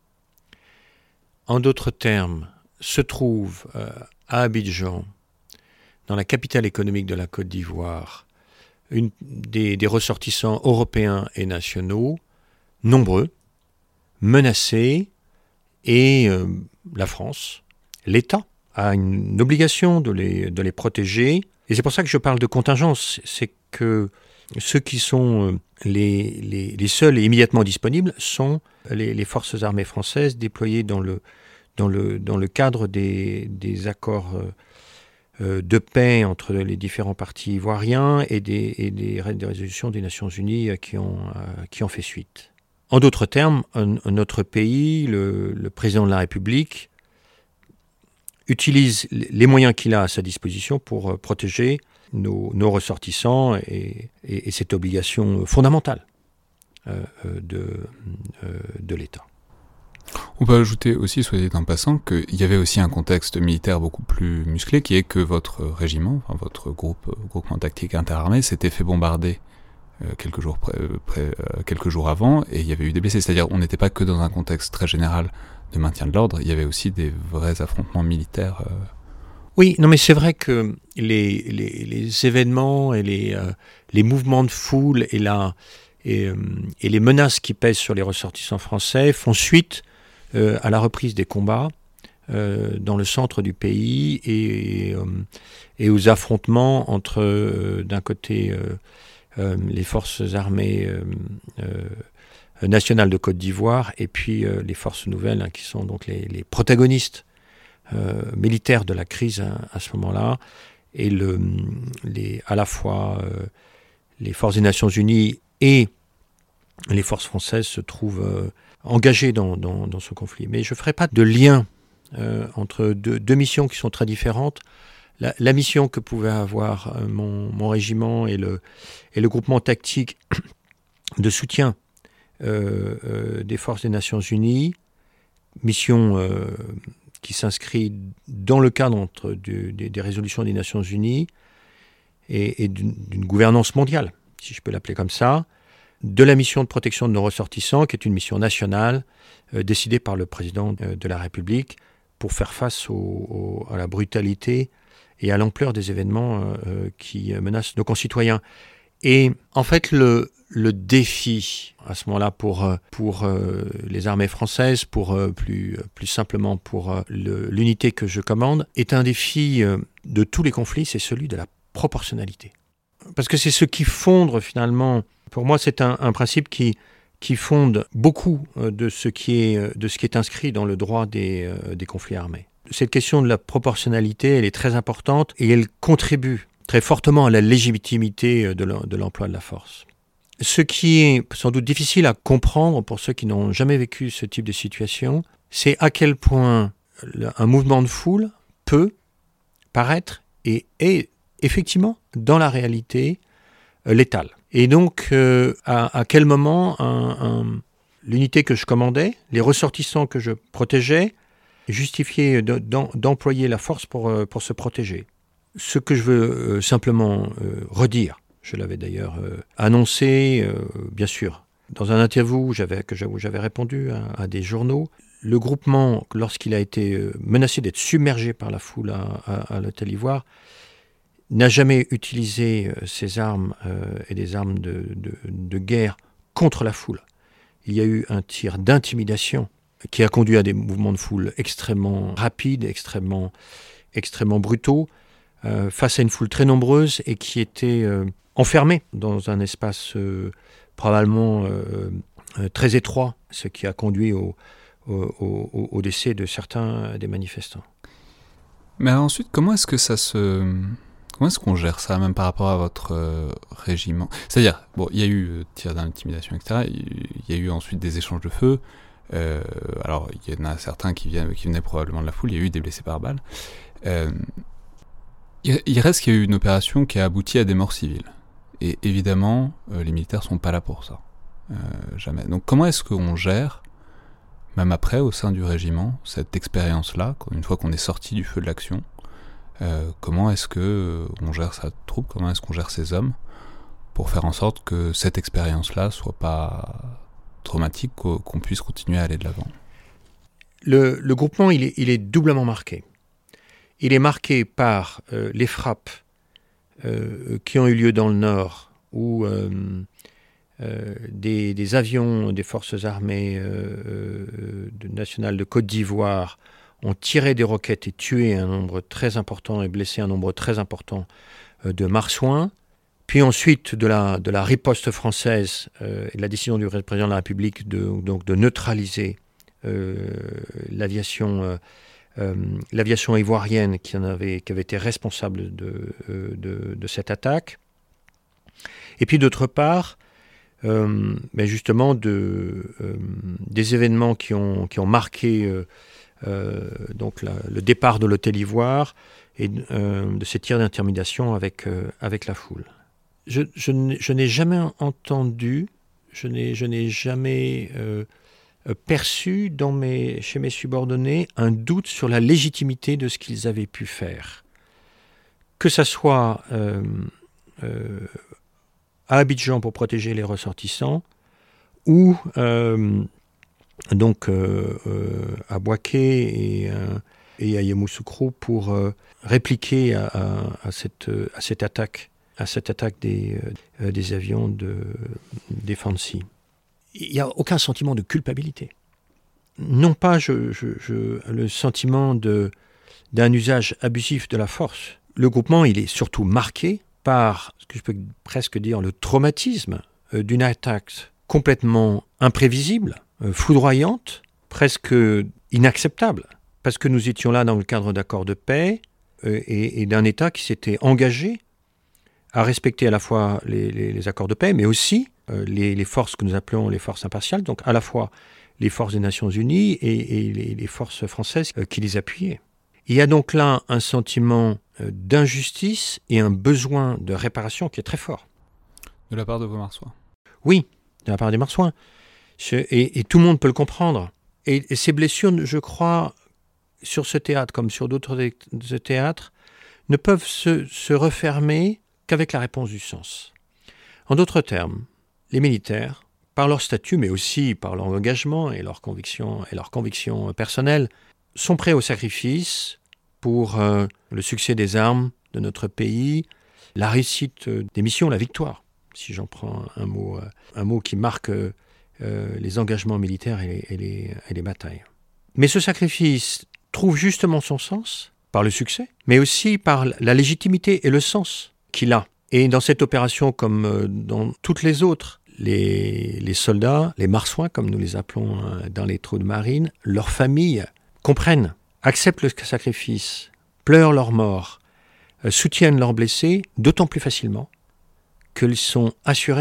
En d'autres termes, se trouve à Abidjan, dans la capitale économique de la Côte d'Ivoire, des ressortissants européens et nationaux, nombreux, menacés, et la France, l'État, a une obligation de les protéger. Et c'est pour ça que je parle de contingence, c'est que ceux qui sont les seuls et immédiatement disponibles sont les forces armées françaises déployées dans le cadre des accords de paix entre les différents partis ivoiriens et des résolutions des Nations Unies qui ont fait suite. En d'autres termes, notre pays, le président de la République, utilise les moyens qu'il a à sa disposition pour protéger nos ressortissants et cette obligation fondamentale de l'État. On peut ajouter aussi, soit dit en passant, qu'il y avait aussi un contexte militaire beaucoup plus musclé, qui est que votre régiment, enfin votre groupement tactique interarmé, s'était fait bombarder quelques jours avant, et il y avait eu des blessés. C'est-à-dire, on n'était pas que dans un contexte très général de maintien de l'ordre, il y avait aussi des vrais affrontements militaires. Oui, non, mais c'est vrai que les événements et les mouvements de foule et les menaces qui pèsent sur les ressortissants français font suite à la reprise des combats dans le centre du pays et aux affrontements entre, d'un côté, les forces armées nationales de Côte d'Ivoire et puis les forces nouvelles, qui sont donc les protagonistes militaires de la crise à ce moment-là, et à la fois les forces des Nations Unies et les forces françaises se trouvent engagées dans ce conflit. Mais je ne ferai pas de lien entre deux missions qui sont très différentes. La mission que pouvait avoir mon régiment et le groupement tactique de soutien des forces des Nations Unies, mission qui s'inscrit dans le cadre des résolutions des Nations Unies et d'une gouvernance mondiale, si je peux l'appeler comme ça, de la mission de protection de nos ressortissants, qui est une mission nationale décidée par le président de la République pour faire face à la brutalité et à l'ampleur des événements qui menacent nos concitoyens. Et en fait, le défi à ce moment-là pour les armées françaises, plus simplement pour l'unité que je commande, est un défi de tous les conflits, c'est celui de la proportionnalité. Parce que c'est ce qui fonde finalement, pour moi c'est un principe qui fonde beaucoup de ce qui est inscrit dans le droit des conflits armés. Cette question de la proportionnalité, elle est très importante et elle contribue très fortement à la légitimité de l'emploi de la force. Ce qui est sans doute difficile à comprendre pour ceux qui n'ont jamais vécu ce type de situation, c'est à quel point un mouvement de foule peut paraître et est effectivement, dans la réalité, létal. Et donc, à quel moment l'unité que je commandais, les ressortissants que je protégeais, justifiaient d'employer la force pour se protéger. Ce que je veux simplement redire, je l'avais d'ailleurs annoncé, bien sûr, dans un interview où j'avais répondu à des journaux. Le groupement, lorsqu'il a été menacé d'être submergé par la foule à l'Hôtel Ivoire, n'a jamais utilisé ses armes et des armes de guerre contre la foule. Il y a eu un tir d'intimidation qui a conduit à des mouvements de foule extrêmement rapides, extrêmement brutaux, face à une foule très nombreuse et qui était enfermée dans un espace probablement très étroit, ce qui a conduit au décès de certains des manifestants. Mais ensuite, comment est-ce qu'on gère ça, même par rapport à votre régiment ? C'est-à-dire, bon, il y a eu tir d'intimidation, etc. Il y a eu ensuite des échanges de feu. Alors, il y en a certains qui venaient probablement de la foule. Il y a eu des blessés par balle. Il reste qu'il y a eu une opération qui a abouti à des morts civiles. Et évidemment, les militaires sont pas là pour ça. Jamais. Donc, comment est-ce qu'on gère, même après, au sein du régiment, cette expérience-là, une fois qu'on est sorti du feu de l'action ? Comment est-ce qu'on gère sa troupe, comment est-ce qu'on gère ses hommes pour faire en sorte que cette expérience-là soit pas traumatique, qu'on puisse continuer à aller de l'avant. Le groupement, il est doublement marqué. Il est marqué par les frappes qui ont eu lieu dans le Nord, où des avions des forces armées nationales de Côte d'Ivoire ont tiré des roquettes et tué un nombre très important et blessé un nombre très important de marsouins. Puis ensuite de la riposte française et de la décision du président de la République de neutraliser l'aviation ivoirienne qui avait été responsable de cette attaque. Et puis d'autre part, justement des événements qui ont marqué le départ de l'Hôtel Ivoire et de ces tirs d'intimidation avec la foule. Je n'ai jamais entendu, je n'ai jamais perçu chez mes subordonnés un doute sur la légitimité de ce qu'ils avaient pu faire. Que ça soit à Abidjan pour protéger les ressortissants ou à Bouaké et à Yamoussoukro pour répliquer à cette attaque des avions des Fancy. Il n'y a aucun sentiment de culpabilité. Non pas le sentiment d'un usage abusif de la force. Le groupement, il est surtout marqué par, ce que je peux presque dire, le traumatisme d'une attaque complètement imprévisible, foudroyante, presque inacceptable. Parce que nous étions là dans le cadre d'accords de paix et d'un État qui s'était engagé à respecter à la fois les accords de paix, mais aussi les forces que nous appelons les forces impartiales, donc à la fois les forces des Nations Unies et les forces françaises qui les appuyaient. Il y a donc là un sentiment d'injustice et un besoin de réparation qui est très fort. De la part de vos marsouins ? Oui, de la part des marsouins. Et tout le monde peut le comprendre. Et ces blessures, je crois, sur ce théâtre comme sur d'autres théâtres, ne peuvent se refermer qu'avec la réponse du sens. En d'autres termes, les militaires, par leur statut, mais aussi par leur engagement et leurs convictions personnelles, sont prêts au sacrifice pour le succès des armes de notre pays, la réussite des missions, la victoire, si j'en prends un mot qui marque les engagements militaires et les batailles. Mais ce sacrifice trouve justement son sens par le succès, mais aussi par la légitimité et le sens qu'il a. Et dans cette opération, comme dans toutes les autres, les soldats, les marsouins, comme nous les appelons dans les troupes de marine, leurs familles comprennent, acceptent le sacrifice, pleurent leur mort, soutiennent leurs blessés, d'autant plus facilement qu'ils sont assurés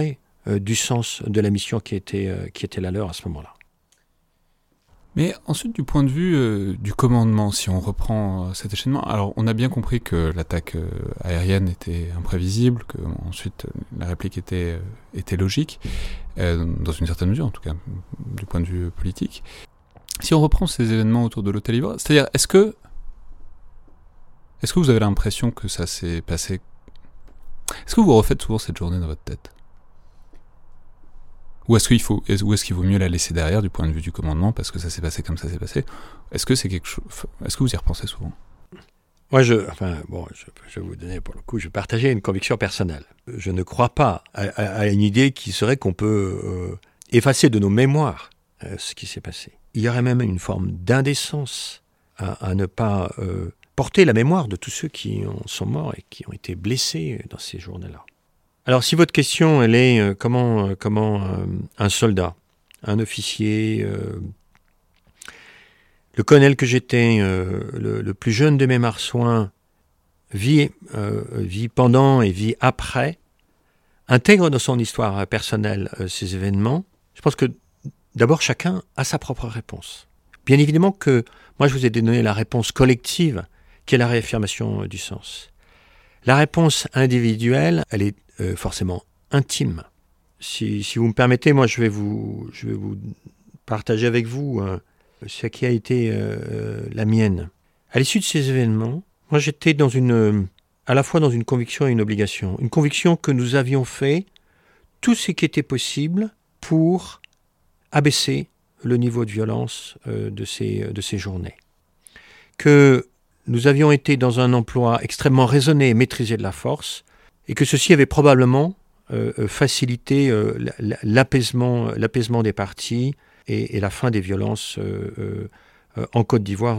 du sens de la mission qui était la leur à ce moment-là. Mais ensuite, du point de vue du commandement, si on reprend cet enchaînement, alors on a bien compris que l'attaque aérienne était imprévisible, que ensuite la réplique était logique, dans une certaine mesure en tout cas, du point de vue politique. Si on reprend ces événements autour de l'hôtel Ivoire, c'est-à-dire, est-ce que vous avez l'impression que ça s'est passé... Est-ce que vous refaites souvent cette journée dans votre tête ? Ou est-ce qu'il vaut mieux la laisser derrière du point de vue du commandement parce que ça s'est passé comme ça s'est passé ? Est-ce que c'est quelque chose... Est-ce que vous y repensez souvent ? Moi, je vais vous donner, pour le coup, je partageais une conviction personnelle. Je ne crois pas à une idée qui serait qu'on peut effacer de nos mémoires ce qui s'est passé. Il y aurait même une forme d'indécence à ne pas porter la mémoire de tous ceux qui sont morts et qui ont été blessés dans ces journées-là. Alors, si votre question, elle est comment un soldat, un officier, le colonel que j'étais, le plus jeune de mes marsouins, vit pendant et vit après, intègre dans son histoire personnelle ces événements, je pense que d'abord chacun a sa propre réponse. Bien évidemment que moi je vous ai donné la réponse collective qui est la réaffirmation du sens. La réponse individuelle, elle est forcément intime. Si vous me permettez, moi je vais vous partager avec vous ce qui a été la mienne. À l'issue de ces événements, moi j'étais à la fois dans une conviction et une obligation. Une conviction que nous avions fait tout ce qui était possible pour abaisser le niveau de violence de ces journées. Que nous avions été dans un emploi extrêmement raisonné et maîtrisé de la force, et que ceci avait probablement facilité l'apaisement des partis et la fin des violences en Côte d'Ivoire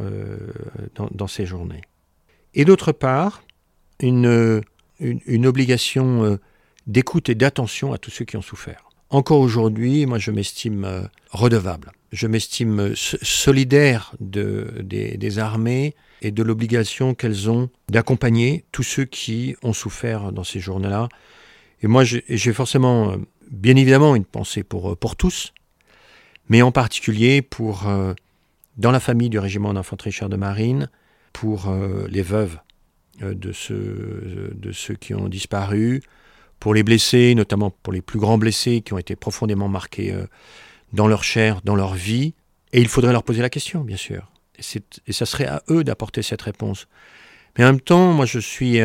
dans ces journées. Et d'autre part, une obligation d'écoute et d'attention à tous ceux qui ont souffert. Encore aujourd'hui, moi je m'estime redevable. Je m'estime solidaire des armées et de l'obligation qu'elles ont d'accompagner tous ceux qui ont souffert dans ces journées-là. Et moi j'ai forcément, bien évidemment, une pensée pour tous, mais en particulier dans la famille du régiment d'infanterie chars de marine, pour les veuves de ceux qui ont disparu, pour les blessés, notamment pour les plus grands blessés qui ont été profondément marqués dans leur chair, dans leur vie. Et il faudrait leur poser la question, bien sûr. Et ça serait à eux d'apporter cette réponse. Mais en même temps, moi je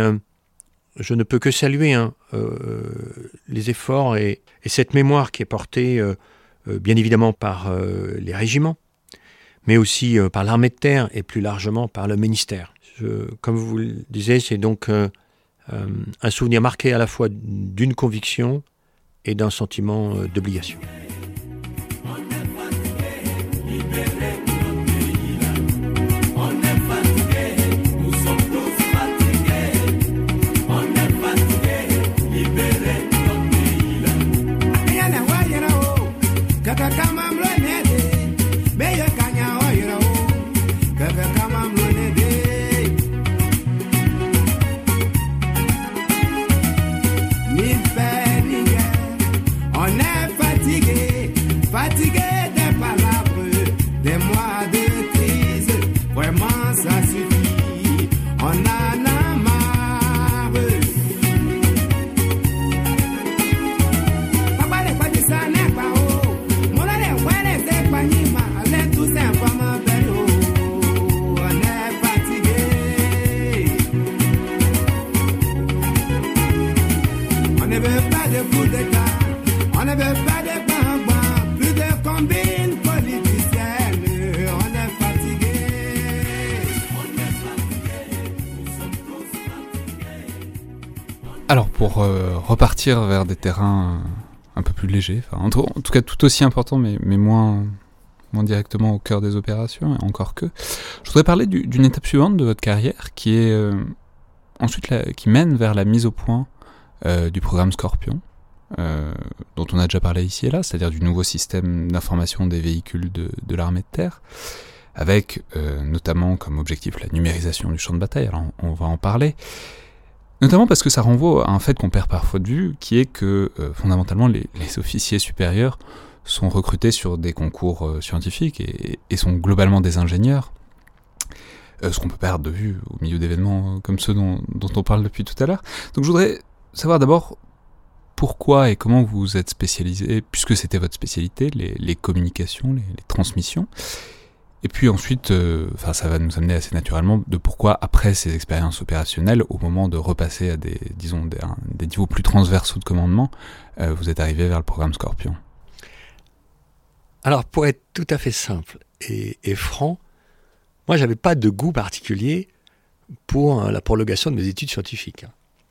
ne peux que saluer les efforts et cette mémoire qui est portée bien évidemment par les régiments, mais aussi par l'armée de terre et plus largement par le ministère. Comme vous le disiez, c'est donc un souvenir marqué à la fois d'une conviction et d'un sentiment d'obligation. Alors pour repartir vers des terrains un peu plus légers, en tout cas tout aussi importants mais moins directement au cœur des opérations, et encore que, je voudrais parler d'une étape suivante de votre carrière qui est ensuite qui mène vers la mise au point du programme Scorpion, dont on a déjà parlé ici et là, c'est-à-dire du nouveau système d'information des véhicules de l'armée de terre, avec notamment comme objectif la numérisation du champ de bataille. Alors on va en parler. Notamment parce que ça renvoie à un fait qu'on perd parfois de vue, qui est que fondamentalement les officiers supérieurs sont recrutés sur des concours scientifiques et sont globalement des ingénieurs. Ce qu'on peut perdre de vue au milieu d'événements comme ceux dont on parle depuis tout à l'heure. Donc je voudrais savoir d'abord pourquoi et comment vous vous êtes spécialisé, puisque c'était votre spécialité, les communications, les transmissions. Et puis ensuite, ça va nous amener assez naturellement de pourquoi, après ces expériences opérationnelles, au moment de repasser à des niveaux plus transversaux de commandement, vous êtes arrivé vers le programme Scorpion. Alors, pour être tout à fait simple et franc, moi, j'avais pas de goût particulier pour la prolongation de mes études scientifiques.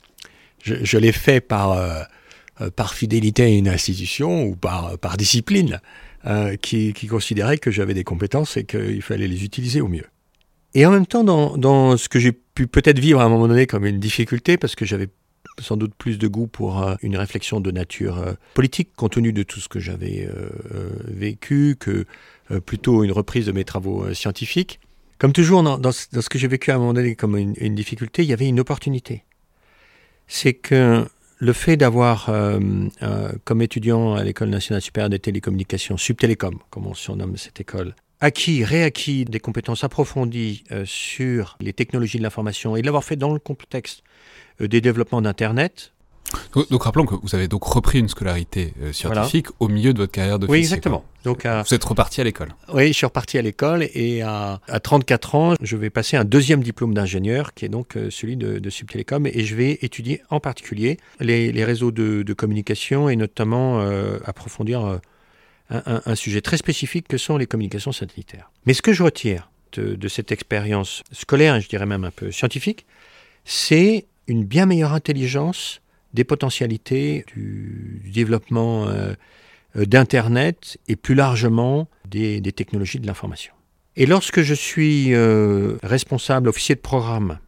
Je l'ai fait par fidélité à une institution ou par discipline qui considérait que j'avais des compétences et qu'il fallait les utiliser au mieux. Et en même temps, dans ce que j'ai pu peut-être vivre à un moment donné comme une difficulté, parce que j'avais sans doute plus de goût pour une réflexion de nature politique, compte tenu de tout ce que j'avais vécu, que plutôt une reprise de mes travaux scientifiques. Comme toujours, dans ce que j'ai vécu à un moment donné comme une difficulté, il y avait une opportunité. C'est que le fait d'avoir, comme étudiant à l'École nationale supérieure des télécommunications, Subtélécom, comme on surnomme cette école, réacquis des compétences approfondies sur les technologies de l'information et de l'avoir fait dans le contexte des développements d'Internet. Donc rappelons que vous avez donc repris une scolarité scientifique au milieu de votre carrière d'officier. Oui, exactement. Donc, vous êtes reparti à l'école. Oui, je suis reparti à l'école et à 34 ans, je vais passer un deuxième diplôme d'ingénieur qui est donc celui de Subtélécom et je vais étudier en particulier les réseaux de communication et notamment approfondir un sujet très spécifique que sont les communications satellitaires. Mais ce que je retire de cette expérience scolaire, et je dirais même un peu scientifique, c'est une bien meilleure intelligence des potentialités du développement d'Internet et plus largement des technologies de l'information. Et lorsque je suis responsable, officier de programme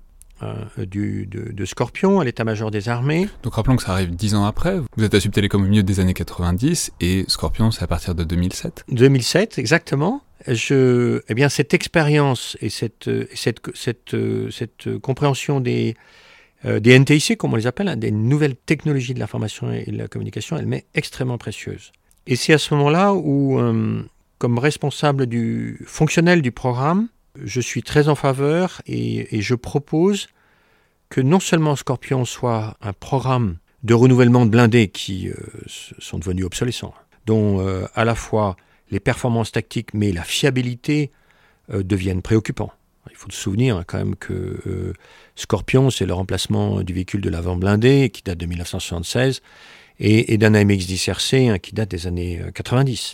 de Scorpion à l'état-major des armées... Donc rappelons que ça arrive 10 ans après, vous êtes à Subtélécom au milieu des années 90 et Scorpion c'est à partir de 2007. 2007, exactement. Eh bien, cette expérience et cette compréhension des NTIC, comme on les appelle, des nouvelles technologies de l'information et de la communication, elle m'est extrêmement précieuse. Et c'est à ce moment-là où, comme responsable fonctionnel du programme, je suis très en faveur et je propose que non seulement Scorpion soit un programme de renouvellement de blindés qui sont devenus obsolescents, dont à la fois les performances tactiques mais la fiabilité deviennent préoccupants. Il faut se souvenir quand même que Scorpion, c'est le remplacement du véhicule de l'avant blindé qui date de 1976 et d'un AMX-10 RC qui date des années 90.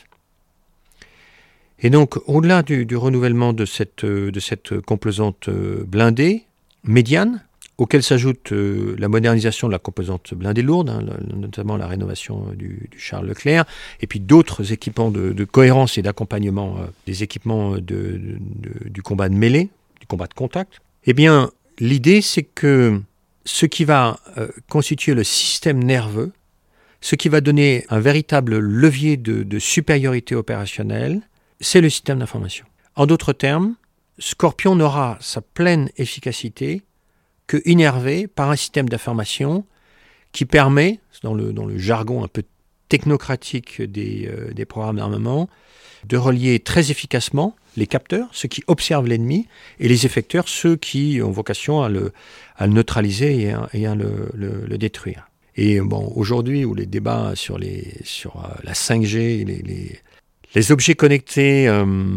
Et donc, au-delà du renouvellement de cette composante blindée médiane, auquel s'ajoute la modernisation de la composante blindée lourde, notamment la rénovation du Charles Leclerc, et puis d'autres équipements de cohérence et d'accompagnement des équipements du combat de mêlée, du combat de contact, eh bien, l'idée, c'est que ce qui va constituer le système nerveux, ce qui va donner un véritable levier de supériorité opérationnelle, c'est le système d'information. En d'autres termes, Scorpion n'aura sa pleine efficacité que innervé par un système d'information qui permet, dans le jargon un peu technocratique des programmes d'armement, de relier très efficacement les capteurs, ceux qui observent l'ennemi, et les effecteurs, ceux qui ont vocation à le neutraliser et à le détruire. Et bon, aujourd'hui, où les débats sur la 5G, les objets connectés,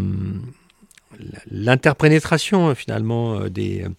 l'interpénétration finalement de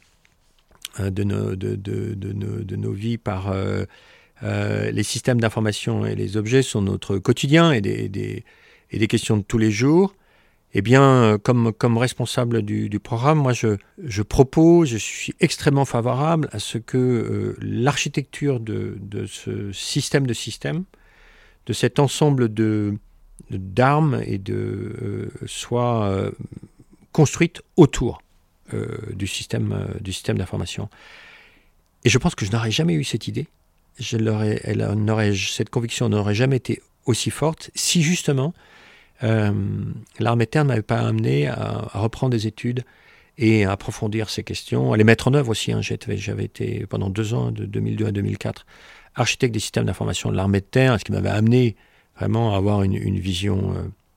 nos vies par les systèmes d'information et les objets sont notre quotidien et des questions de tous les jours, eh bien, comme responsable du programme, moi je propose, je suis extrêmement favorable à ce que l'architecture de ce système de systèmes, de cet ensemble d'armes et soit construite autour du système d'information. Et je pense que je n'aurais jamais eu cette idée. Cette conviction n'aurait jamais été aussi forte si justement l'armée de terre ne m'avait pas amené à reprendre des études et à approfondir ces questions, à les mettre en œuvre aussi. J'avais été pendant 2 ans, de 2002 à 2004, architecte des systèmes d'information de l'armée de terre, ce qui m'avait amené vraiment à avoir une vision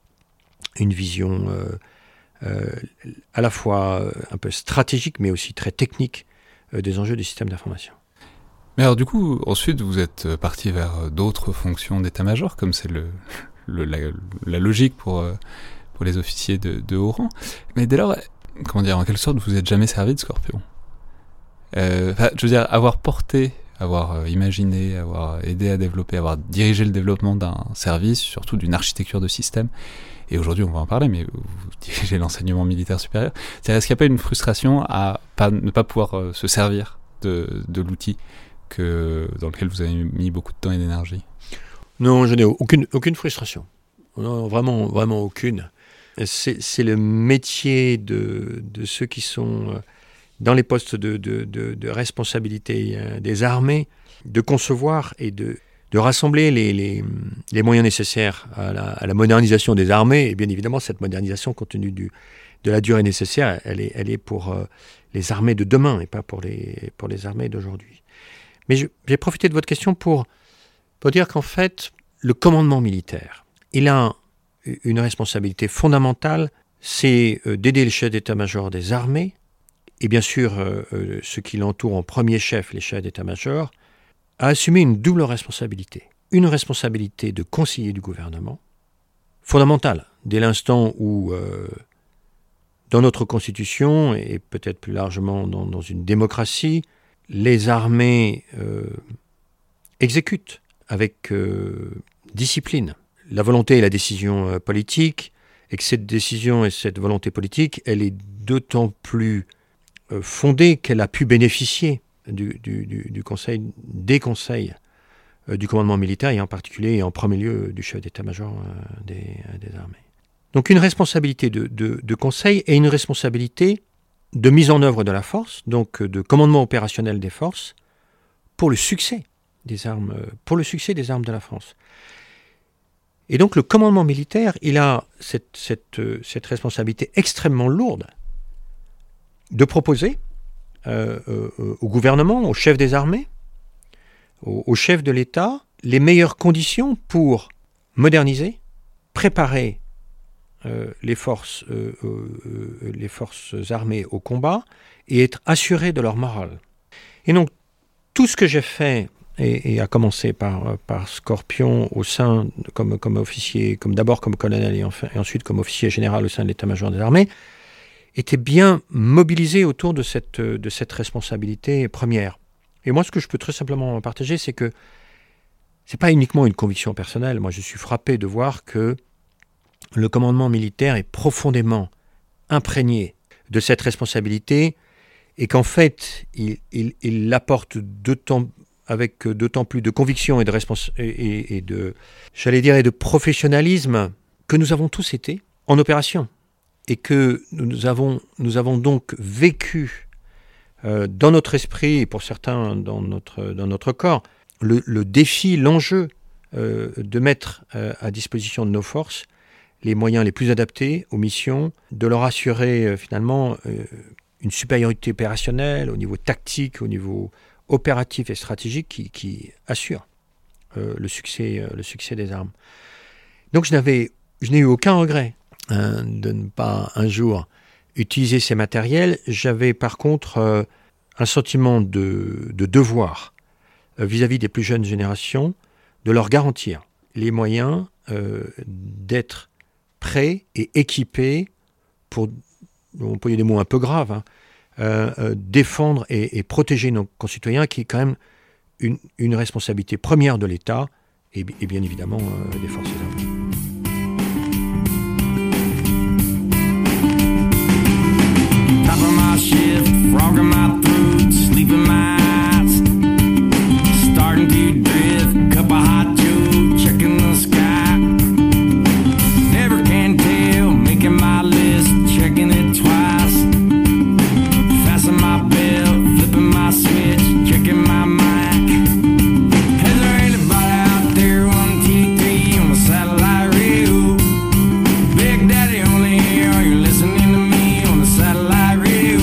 à la fois un peu stratégique, mais aussi très technique des enjeux des systèmes d'information. Mais alors du coup, ensuite, vous êtes parti vers d'autres fonctions d'état-major, comme c'est la logique pour les officiers de haut rang. Mais dès lors, comment dire, en quelque sorte, vous n'êtes jamais servi de Scorpion. Je veux dire, avoir porté, avoir imaginé, avoir aidé à développer, avoir dirigé le développement d'un service, surtout d'une architecture de système, et aujourd'hui on va en parler, mais vous dirigez l'enseignement militaire supérieur, est-ce qu'il n'y a pas une frustration à ne pas pouvoir se servir de l'outil dans lequel vous avez mis beaucoup de temps et d'énergie? Non, je n'ai aucune frustration. Non, vraiment, vraiment aucune. C'est le métier de ceux qui sont dans les postes de responsabilité des armées, de concevoir et de rassembler les moyens nécessaires à la modernisation des armées. Et bien évidemment, cette modernisation, compte tenu de la durée nécessaire, elle est pour les armées de demain et pas pour les armées d'aujourd'hui. Mais j'ai profité de votre question pour dire qu'en fait, le commandement militaire, il a une responsabilité fondamentale, c'est d'aider le chef d'état-major des armées, et bien sûr ceux qui l'entourent en premier chef, les chefs d'état-major, à assumer une double responsabilité. Une responsabilité de conseiller du gouvernement, fondamentale, dès l'instant où, dans notre Constitution, et peut-être plus largement dans une démocratie, les armées exécutent avec discipline la volonté et la décision politique, et que cette décision et cette volonté politique, elle est d'autant plus fondée qu'elle a pu bénéficier des conseils du commandement militaire, et en particulier et en premier lieu du chef d'état-major des armées. Donc une responsabilité de conseil et une responsabilité de mise en œuvre de la force, donc de commandement opérationnel des forces, pour le succès des armes de la France. Et donc le commandement militaire, il a cette responsabilité extrêmement lourde de proposer au gouvernement, au chef des armées, au chef de l'État, les meilleures conditions pour moderniser, préparer les forces armées au combat et être assuré de leur morale. Et donc, tout ce que j'ai fait, et à commencer par Scorpion au sein, comme officier, d'abord comme colonel et ensuite comme officier général au sein de l'état-major des armées, était bien mobilisé autour de cette responsabilité première. Et moi, ce que je peux très simplement partager, c'est que c'est pas uniquement une conviction personnelle. Moi, je suis frappé de voir que le commandement militaire est profondément imprégné de cette responsabilité et qu'en fait, il l'apporte avec d'autant plus de conviction et de professionnalisme que nous avons tous été en opération et que nous avons donc vécu dans notre esprit et pour certains dans notre corps le défi, l'enjeu de mettre à disposition de nos forces les moyens les plus adaptés aux missions, de leur assurer finalement une supériorité opérationnelle au niveau tactique, au niveau opératif et stratégique qui assure le succès des armes. Donc je n'ai eu aucun regret de ne pas un jour utiliser ces matériels. J'avais par contre un sentiment de devoir vis-à-vis des plus jeunes générations, de leur garantir les moyens d'être prêts et équipés pour, on peut y des mots un peu graves, défendre et protéger nos concitoyens, qui est quand même une responsabilité première de l'État et bien évidemment des forces armées. Top of my shift, frog in my throat, sleep in my eyes, starting to drift, cup of hot Joe, checking the sky, never can tell, making my list, checking it twice, fasten my belt, flipping my switch, checking my mic. Is there anybody out there 1, 2, 3 on the satellite radio? Big Daddy only here, are you listening to me on the satellite radio?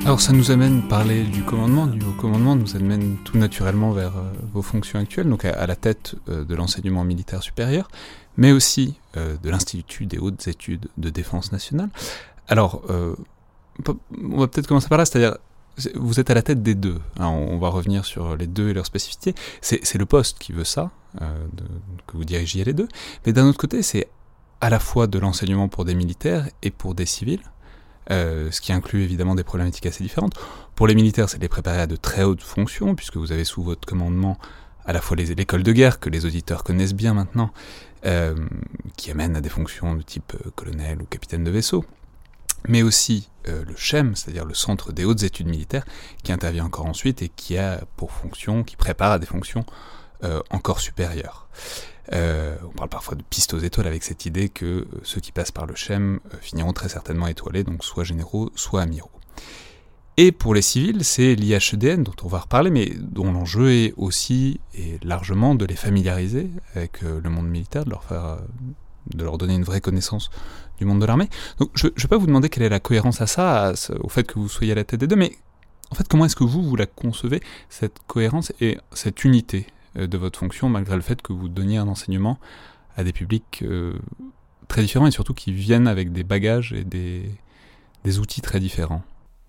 Alors ça nous amène, parler du commandement, du haut commandement, nous amène tout naturellement vers vos fonctions actuelles, donc à la tête de l'enseignement militaire supérieur, mais aussi de l'Institut des hautes études de défense nationale. Alors, on va peut-être commencer par là, c'est-à-dire, vous êtes à la tête des deux, hein, on va revenir sur les deux et leurs spécificités, c'est le poste qui veut ça, que vous dirigiez les deux, mais d'un autre côté, c'est à la fois de l'enseignement pour des militaires et pour des civils, ce qui inclut évidemment des problématiques assez différentes. Pour les militaires, c'est de les préparer à de très hautes fonctions, puisque vous avez sous votre commandement à la fois l'école de guerre, que les auditeurs connaissent bien maintenant, qui amène à des fonctions de type colonel ou capitaine de vaisseau, mais aussi le CHEM, c'est-à-dire le Centre des hautes études militaires, qui intervient encore ensuite et qui a pour fonction, qui prépare à des fonctions encore supérieures. On parle parfois de piste aux étoiles avec cette idée que ceux qui passent par le CHEM finiront très certainement étoilés, donc soit généraux, soit amiraux. Et pour les civils, c'est l'IHEDN dont on va reparler, mais dont l'enjeu est aussi et largement de les familiariser avec le monde militaire, de leur donner une vraie connaissance du monde de l'armée. Donc je ne vais pas vous demander quelle est la cohérence à ça, au fait que vous soyez à la tête des deux, mais en fait comment est-ce que vous la concevez, cette cohérence et cette unité de votre fonction, malgré le fait que vous donniez un enseignement à des publics très différents et surtout qui viennent avec des bagages et des outils très différents.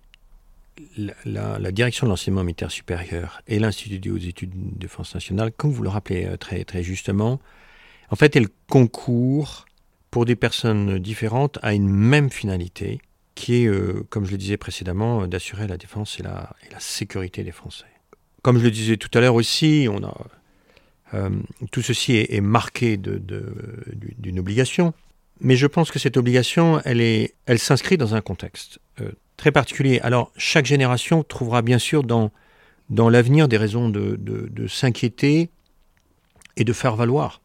La direction de l'enseignement militaire supérieur et l'Institut des hautes études de défense nationale, comme vous le rappelez très, très justement, en fait, elles concourent pour des personnes différentes à une même finalité qui est, comme je le disais précédemment, d'assurer la défense et la sécurité des Français. Comme je le disais tout à l'heure aussi, tout ceci est marqué d'une obligation, mais je pense que cette obligation, elle s'inscrit dans un contexte très particulier. Alors, chaque génération trouvera bien sûr dans l'avenir des raisons de s'inquiéter et de faire valoir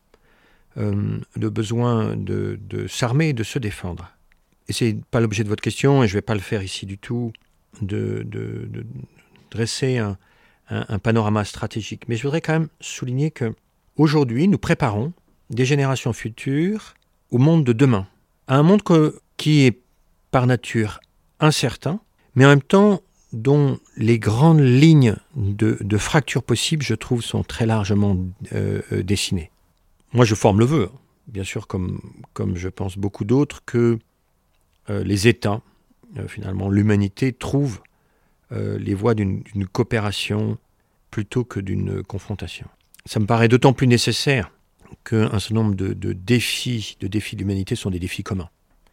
le besoin de s'armer et de se défendre. Et c'est pas l'objet de votre question, et je vais pas le faire ici du tout, de dresser un panorama stratégique. Mais je voudrais quand même souligner qu'aujourd'hui, nous préparons des générations futures au monde de demain. À un monde qui est par nature incertain, mais en même temps dont les grandes lignes de fracture possibles, je trouve, sont très largement dessinées. Moi, je forme le vœu, bien sûr, comme je pense beaucoup d'autres, que les États, finalement, l'humanité, trouvent les voies d'une coopération plutôt que d'une confrontation. Ça me paraît d'autant plus nécessaire qu'un certain nombre de défis de l'humanité sont des défis communs.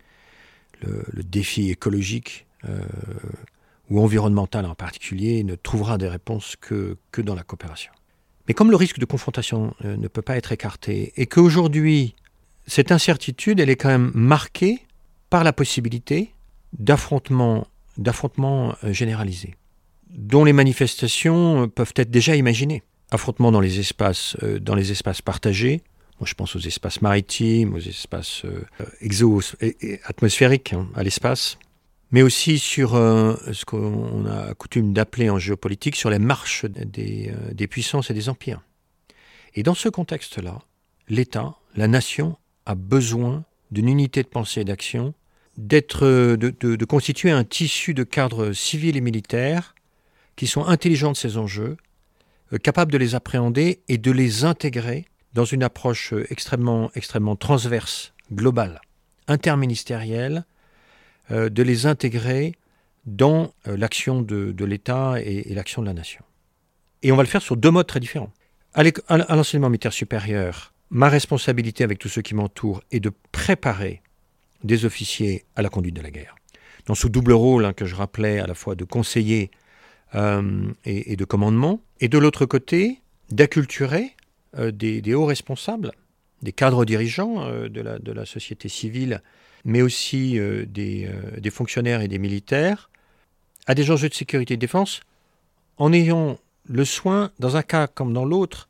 Le défi écologique ou environnemental en particulier ne trouvera des réponses que dans la coopération. Mais comme le risque de confrontation ne peut pas être écarté, et qu'aujourd'hui, cette incertitude, elle est quand même marquée par la possibilité d'affrontements généralisés, dont les manifestations peuvent être déjà imaginées. Affrontements dans les espaces partagés. Moi, je pense aux espaces maritimes, aux espaces atmosphériques, à l'espace, mais aussi sur ce qu'on a coutume d'appeler en géopolitique, sur les marches des puissances et des empires. Et dans ce contexte-là, l'État, la nation, a besoin d'une unité de pensée et d'action, de constituer un tissu de cadres civils et militaires qui sont intelligents de ces enjeux, capables de les appréhender et de les intégrer dans une approche extrêmement transverse, globale, interministérielle, de les intégrer dans l'action de l'État et l'action de la nation. Et on va le faire sur deux modes très différents. À l'enseignement militaire supérieur, ma responsabilité avec tous ceux qui m'entourent est de préparer des officiers à la conduite de la guerre. Dans ce double rôle que je rappelais, à la fois de conseiller et de commandement, et de l'autre côté, d'acculturer des hauts responsables, des cadres dirigeants de la société civile, mais aussi des fonctionnaires et des militaires, à des enjeux de sécurité et de défense, en ayant le soin, dans un cas comme dans l'autre,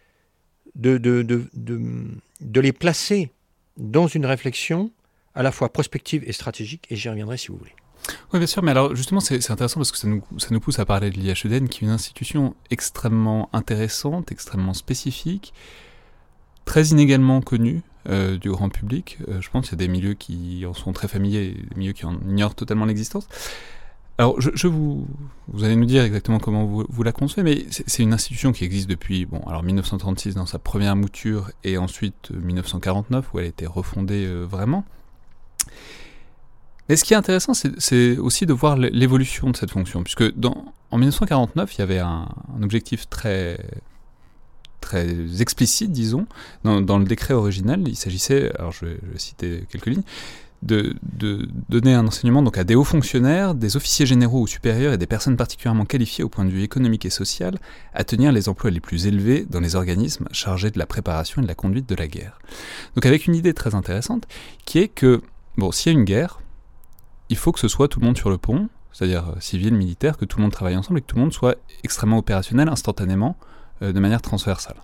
de les placer dans une réflexion à la fois prospective et stratégique, et j'y reviendrai si vous voulez. Oui, bien sûr, mais alors justement, c'est intéressant parce que ça nous pousse à parler de l'IHEDN, qui est une institution extrêmement intéressante, extrêmement spécifique, très inégalement connue du grand public. Je pense qu'il y a des milieux qui en sont très familiers et des milieux qui en ignorent totalement l'existence. Alors, vous allez nous dire exactement comment vous la concevez, mais c'est une institution qui existe depuis, 1936 dans sa première mouture, et ensuite 1949, où elle a été refondée vraiment. Et ce qui est intéressant, c'est aussi de voir l'évolution de cette fonction, puisque en 1949, il y avait un objectif très explicite, disons, dans le décret original. Il s'agissait, alors je vais citer quelques lignes, de donner un enseignement donc à des hauts fonctionnaires, des officiers généraux ou supérieurs et des personnes particulièrement qualifiées au point de vue économique et social à tenir les emplois les plus élevés dans les organismes chargés de la préparation et de la conduite de la guerre. Donc avec une idée très intéressante qui est que, s'il y a une guerre, il faut que ce soit tout le monde sur le pont, c'est-à-dire civil, militaire, que tout le monde travaille ensemble et que tout le monde soit extrêmement opérationnel instantanément, de manière transversale.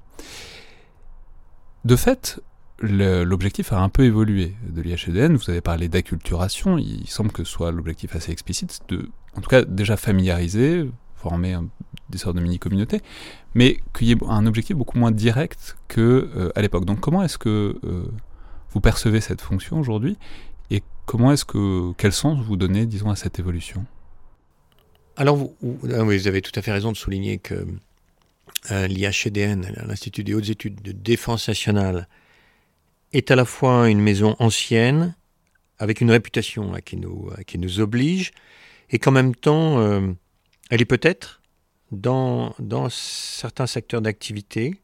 De fait, l'objectif a un peu évolué de l'IHEDN. Vous avez parlé d'acculturation, il semble que ce soit l'objectif assez explicite, en tout cas déjà familiariser, former des sortes de mini-communautés, mais qu'il y ait un objectif beaucoup moins direct qu'à l'époque. Donc comment est-ce que vous percevez cette fonction aujourd'hui, et quel sens vous donnez, disons, à cette évolution ? Alors, vous avez tout à fait raison de souligner que l'IHEDN, l'Institut des hautes études de défense nationale, est à la fois une maison ancienne, avec une réputation qui nous oblige, et qu'en même temps, elle est peut-être, dans certains secteurs d'activité,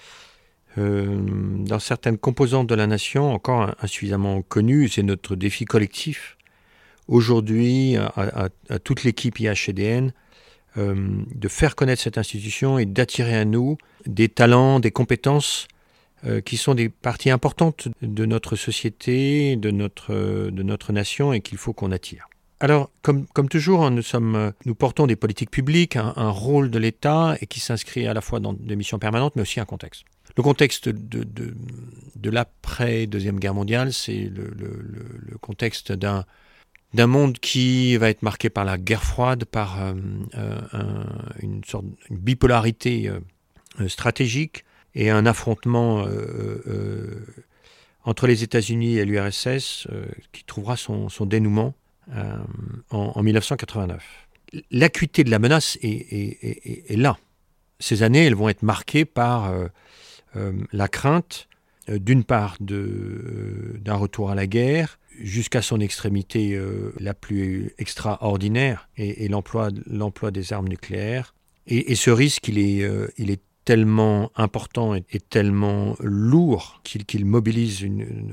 dans certaines composantes de la nation, encore insuffisamment connues. C'est notre défi collectif, aujourd'hui, à toute l'équipe IHEDN, de faire connaître cette institution et d'attirer à nous des talents, des compétences qui sont des parties importantes de notre société, de notre nation, et qu'il faut qu'on attire. Alors, comme toujours, nous portons des politiques publiques, un rôle de l'État, et qui s'inscrit à la fois dans des missions permanentes, mais aussi un contexte. Le contexte de l'après-Deuxième Guerre mondiale, c'est le contexte d'un monde qui va être marqué par la guerre froide, par une bipolarité stratégique, et un affrontement entre les États-Unis et l'URSS qui trouvera son dénouement en 1989. L'acuité de la menace est là. Ces années, elles vont être marquées par la crainte, d'une part, d'un retour à la guerre, jusqu'à son extrémité la plus extraordinaire, et l'emploi des armes nucléaires. Et ce risque, il est tellement important et tellement lourd qu'il mobilise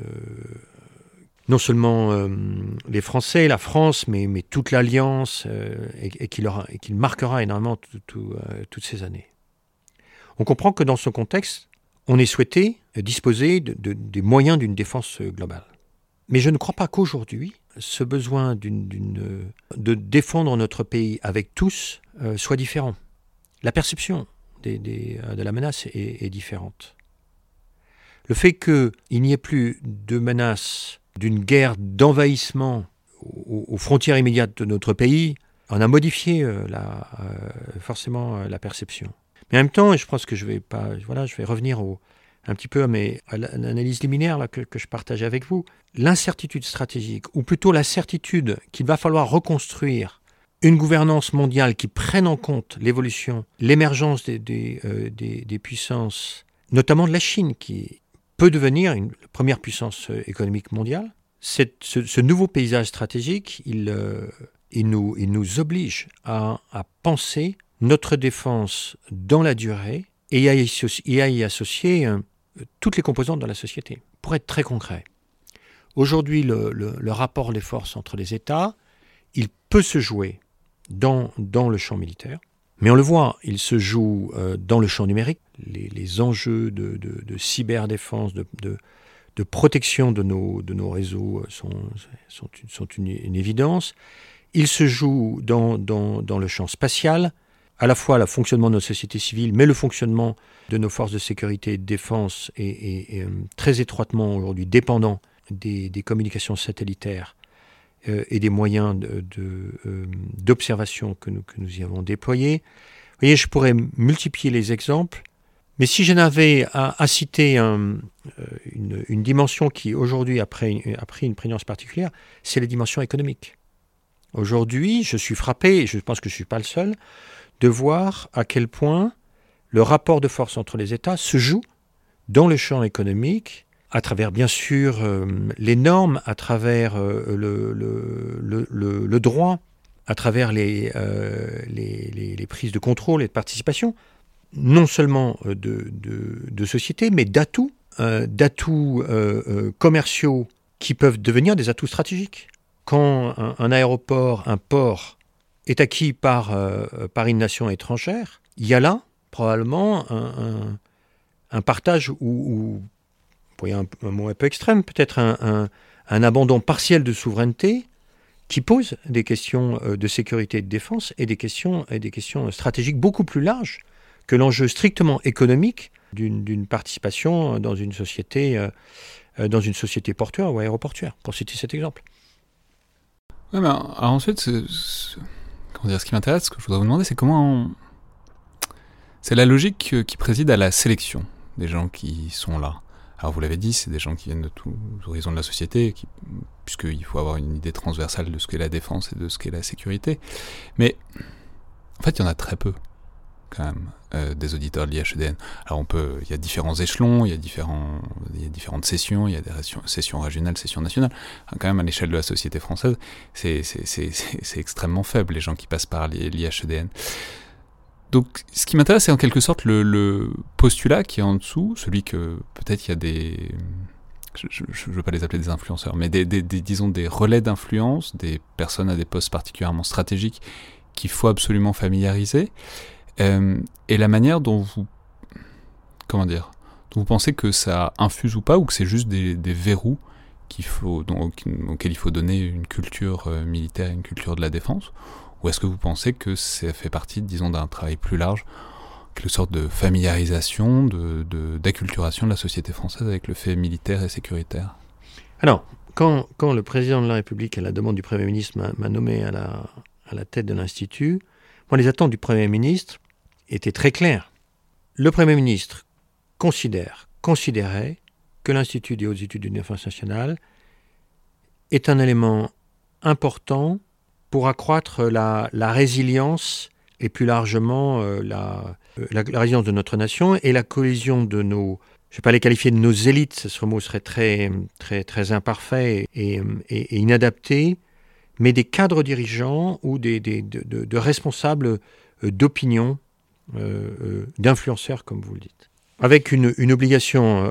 non seulement les Français, la France, mais toute l'Alliance, et qu'il marquera énormément toutes ces années. On comprend que dans ce contexte, on est souhaité disposer des moyens d'une défense globale. Mais je ne crois pas qu'aujourd'hui, ce besoin de défendre notre pays avec tous soit différent. La perception de la menace est différente. Le fait qu'il n'y ait plus de menace d'une guerre d'envahissement aux frontières immédiates de notre pays en a modifié forcément la perception. Mais en même temps, et je pense que je vais revenir un petit peu à l'analyse liminaire que je partage avec vous, l'incertitude stratégique, ou plutôt la certitude qu'il va falloir reconstruire une gouvernance mondiale qui prenne en compte l'évolution, l'émergence des puissances, notamment de la Chine, qui peut devenir la première puissance économique mondiale. Ce nouveau paysage stratégique, il nous oblige à penser notre défense dans la durée et à y associer toutes les composantes de la société. Pour être très concret, aujourd'hui, le rapport des forces entre les États, il peut se jouer dans le champ militaire, mais on le voit, il se joue dans le champ numérique. Les enjeux de cyberdéfense, de protection de nos réseaux sont une évidence. Il se joue dans le champ spatial, à la fois le fonctionnement de nos sociétés civiles, mais le fonctionnement de nos forces de sécurité et de défense est très étroitement aujourd'hui dépendant des communications satellitaires et des moyens d'observation que nous y avons déployés. Vous voyez, je pourrais multiplier les exemples, mais si je n'avais à citer une dimension qui aujourd'hui a pris une prégnance particulière, c'est la dimension économique. Aujourd'hui, je suis frappé, et je pense que je ne suis pas le seul, de voir à quel point le rapport de force entre les États se joue dans le champ économique, à travers bien sûr les normes, à travers le droit, à travers les prises de contrôle et de participation, non seulement de sociétés, mais d'atouts commerciaux qui peuvent devenir des atouts stratégiques. Quand un aéroport, un port est acquis par une nation étrangère, il y a là probablement un partage ou vous voyez un mot un peu extrême, peut-être un abandon partiel de souveraineté qui pose des questions de sécurité et de défense et des questions stratégiques beaucoup plus larges que l'enjeu strictement économique d'une participation dans une société portuaire ou aéroportuaire, pour citer cet exemple. Ouais, mais alors ensuite, ce qui m'intéresse, ce que je voudrais vous demander, c'est c'est la logique qui préside à la sélection des gens qui sont là. Alors vous l'avez dit, c'est des gens qui viennent de tous les horizons de la société, puisqu'il faut avoir une idée transversale de ce qu'est la défense et de ce qu'est la sécurité. Mais en fait, il y en a très peu, quand même, des auditeurs de l'IHEDN. Alors il y a différents échelons, il y a différentes sessions, il y a des sessions régionales, sessions nationales. Quand même, à l'échelle de la société française, c'est extrêmement faible, les gens qui passent par l'IHEDN. Donc, ce qui m'intéresse, c'est en quelque sorte le postulat qui est en dessous, celui que peut-être il y a des... Je ne veux pas les appeler des influenceurs, mais disons des relais d'influence, des personnes à des postes particulièrement stratégiques qu'il faut absolument familiariser, et la manière dont vous pensez que ça infuse ou pas, ou que c'est juste des verrous auxquels il faut donner une culture militaire, une culture de la défense. Ou est-ce que vous pensez que ça fait partie, disons, d'un travail plus large, quelque sorte de familiarisation, d'acculturation de la société française avec le fait militaire et sécuritaire? Alors, quand le président de la République, à la demande du Premier ministre, m'a nommé à la tête de l'Institut, moi, les attentes du Premier ministre étaient très claires. Le Premier ministre considérait que l'Institut des hautes études de défense nationale est un élément important pour accroître la résilience et plus largement la résilience de notre nation et la cohésion de nos, je ne vais pas les qualifier de nos élites, ce mot serait très, très, très imparfait et inadapté, mais des cadres dirigeants ou de responsables d'opinion, d'influenceurs, comme vous le dites. Avec une obligation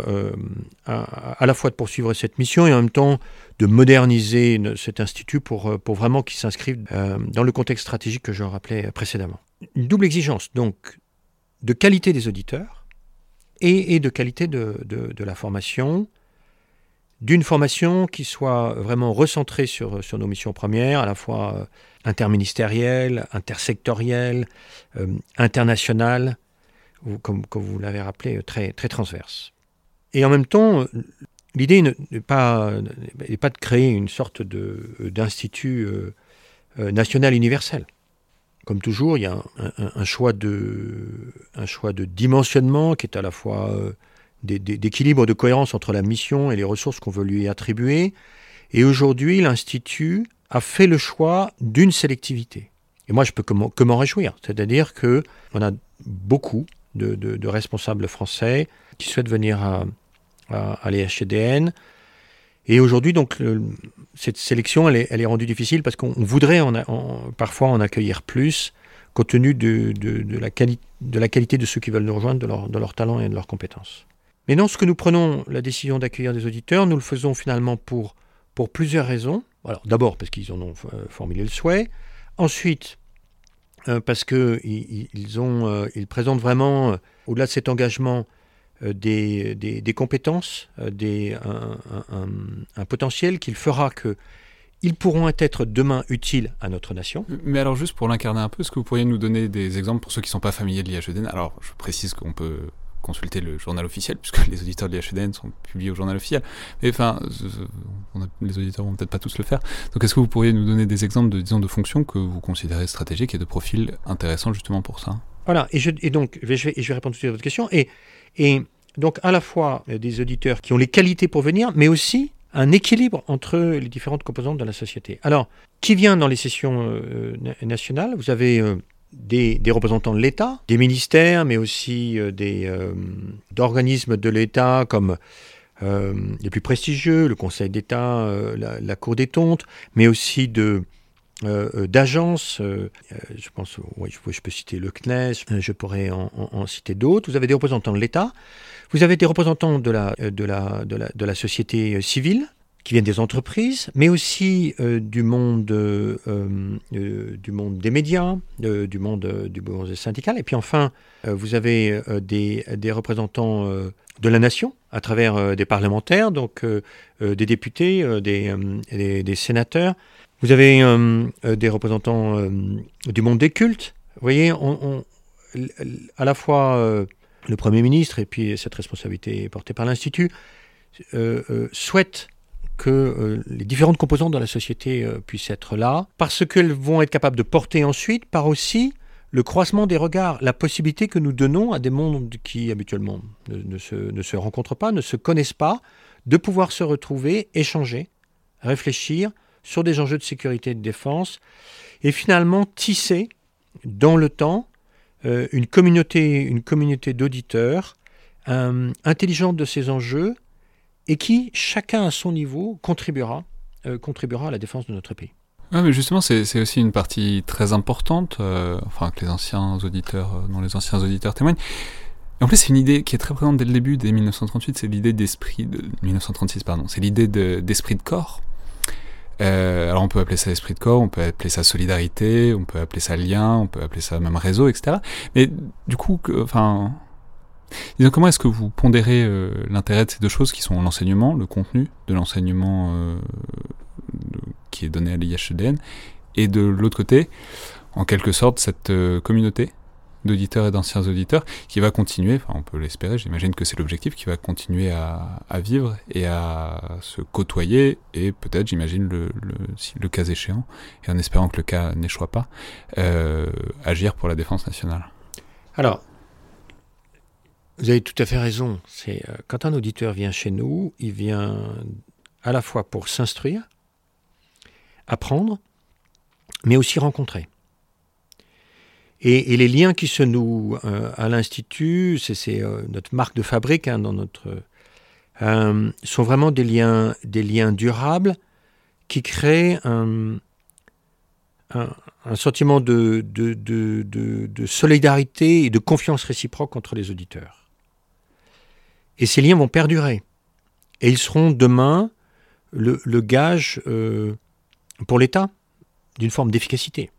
à la fois de poursuivre cette mission et en même temps de moderniser cet institut pour vraiment qu'il s'inscrive dans le contexte stratégique que je rappelais précédemment. Une double exigence, donc, de qualité des auditeurs et de qualité de la formation, d'une formation qui soit vraiment recentrée sur nos missions premières, à la fois interministérielles, intersectorielles, internationales, comme vous l'avez rappelé, très, très transverse. Et en même temps, l'idée n'est pas de créer une sorte d'institut national universel. Comme toujours, il y a un choix de dimensionnement qui est à la fois d'équilibre, de cohérence entre la mission et les ressources qu'on veut lui attribuer. Et aujourd'hui, l'Institut a fait le choix d'une sélectivité. Et moi, je peux que m'en réjouir. C'est-à-dire qu'on a beaucoup de responsables français qui souhaitent venir à l'IHEDN. Et aujourd'hui, donc, cette sélection, elle est rendue difficile parce qu'on voudrait parfois en accueillir plus, compte tenu de la qualité de ceux qui veulent nous rejoindre, de leur talent et de leurs compétences. Mais non, ce que nous prenons la décision d'accueillir des auditeurs, nous le faisons finalement pour plusieurs raisons. Alors, d'abord, parce qu'ils en ont formulé le souhait. Ensuite, parce qu'ils présentent vraiment, au-delà de cet engagement, des compétences, un potentiel qui fera qu'ils pourront être demain utiles à notre nation. Mais alors juste pour l'incarner un peu, est-ce que vous pourriez nous donner des exemples pour ceux qui ne sont pas familiers de l'IHEDN? Alors je précise qu'on peut consulter le journal officiel, puisque les auditeurs de l'IHEDN sont publiés au journal officiel. Mais enfin, les auditeurs vont peut-être pas tous le faire. Donc est-ce que vous pourriez nous donner des exemples de fonctions que vous considérez stratégiques et de profils intéressants justement pour ça? Voilà, et donc je vais répondre tout de suite à votre question. Et donc à la fois des auditeurs qui ont les qualités pour venir, mais aussi un équilibre entre les différentes composantes de la société. Alors, qui vient dans les sessions nationales? Vous avez des représentants de l'État, des ministères, mais aussi d'organismes de l'État comme les plus prestigieux, le Conseil d'État, la Cour des comptes, mais aussi d'agences. Je pense, je peux citer le CNES, je pourrais en citer d'autres. Vous avez des représentants de l'État, vous avez des représentants de la société civile, qui viennent des entreprises, mais aussi du monde des médias, du monde syndical. Et puis enfin, vous avez des représentants de la nation, à travers des parlementaires, donc des députés, des sénateurs. Vous avez des représentants du monde des cultes. Vous voyez, à la fois le Premier ministre, et puis cette responsabilité est portée par l'Institut, souhaitent que les différentes composantes de la société puissent être là, parce qu'elles vont être capables de porter ensuite par aussi le croisement des regards, la possibilité que nous donnons à des mondes qui habituellement ne se rencontrent pas, ne se connaissent pas, de pouvoir se retrouver, échanger, réfléchir sur des enjeux de sécurité et de défense, et finalement tisser dans le temps une communauté d'auditeurs intelligente de ces enjeux, et qui, chacun à son niveau, contribuera à la défense de notre pays. Ouais, mais justement, c'est aussi une partie très importante, que les anciens auditeurs, dont les anciens auditeurs témoignent. Et en plus, c'est une idée qui est très présente dès le début, dès 1938, c'est l'idée 1936, c'est l'idée d'esprit de corps. Alors on peut appeler ça esprit de corps, on peut appeler ça solidarité, on peut appeler ça lien, on peut appeler ça même réseau, etc. Mais du coup, disons, comment est-ce que vous pondérez l'intérêt de ces deux choses qui sont l'enseignement, le contenu de l'enseignement qui est donné à l'IHEDN, et de l'autre côté, en quelque sorte, cette communauté d'auditeurs et d'anciens auditeurs qui va continuer, on peut l'espérer, j'imagine que c'est l'objectif, qui va continuer à vivre et à se côtoyer, et peut-être, j'imagine, le cas échéant, et en espérant que le cas n'échoue pas, agir pour la défense nationale. Alors, vous avez tout à fait raison. C'est quand un auditeur vient chez nous, il vient à la fois pour s'instruire, apprendre, mais aussi rencontrer. Et les liens qui se nouent à l'Institut, c'est notre marque de fabrique sont vraiment des liens durables qui créent un sentiment de solidarité et de confiance réciproque entre les auditeurs. Et ces liens vont perdurer. Et ils seront demain le gage pour l'État d'une forme d'efficacité,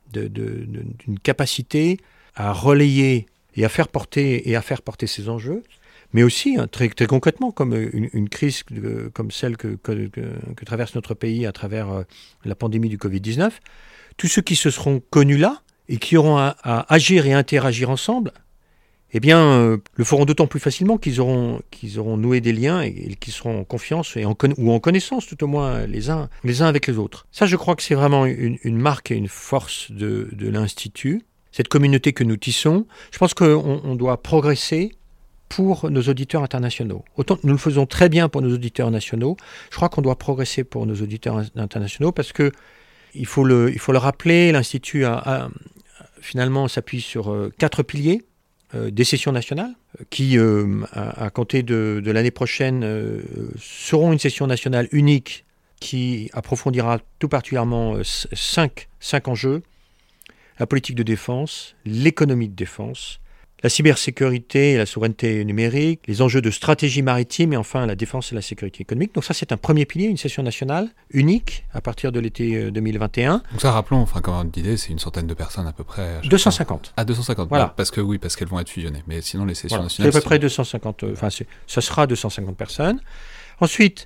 d'une capacité à relayer et à faire porter ces enjeux, mais aussi très, très concrètement, comme une crise comme celle que traverse notre pays à travers la pandémie du Covid-19, tous ceux qui se seront connus là et qui auront à agir et interagir ensemble, eh bien, le feront d'autant plus facilement qu'ils auront noué des liens et qu'ils seront en confiance ou en connaissance, tout au moins, les uns avec les autres. Ça, je crois que c'est vraiment une marque et une force de l'Institut. Cette communauté que nous tissons, je pense qu'on doit progresser pour nos auditeurs internationaux. Autant nous le faisons très bien pour nos auditeurs nationaux, je crois qu'on doit progresser pour nos auditeurs internationaux parce que il faut le rappeler, l'Institut finalement s'appuie sur 4 piliers. Des sessions nationales qui, à compter de l'année prochaine, seront une session nationale unique qui approfondira tout particulièrement 5 enjeux: la politique de défense, l'économie de défense, la cybersécurité et la souveraineté numérique, les enjeux de stratégie maritime et enfin la défense et la sécurité économique. Donc ça, c'est un premier pilier, une session nationale unique à partir de l'été 2021. Donc ça, rappelons, comme on disait, c'est une centaine de personnes à peu près. 250. Ah, 250, voilà. Parce qu'elles vont être fusionnées. Mais sinon, les sessions nationales... C'est à peu près 250, ça sera 250 personnes. Ensuite,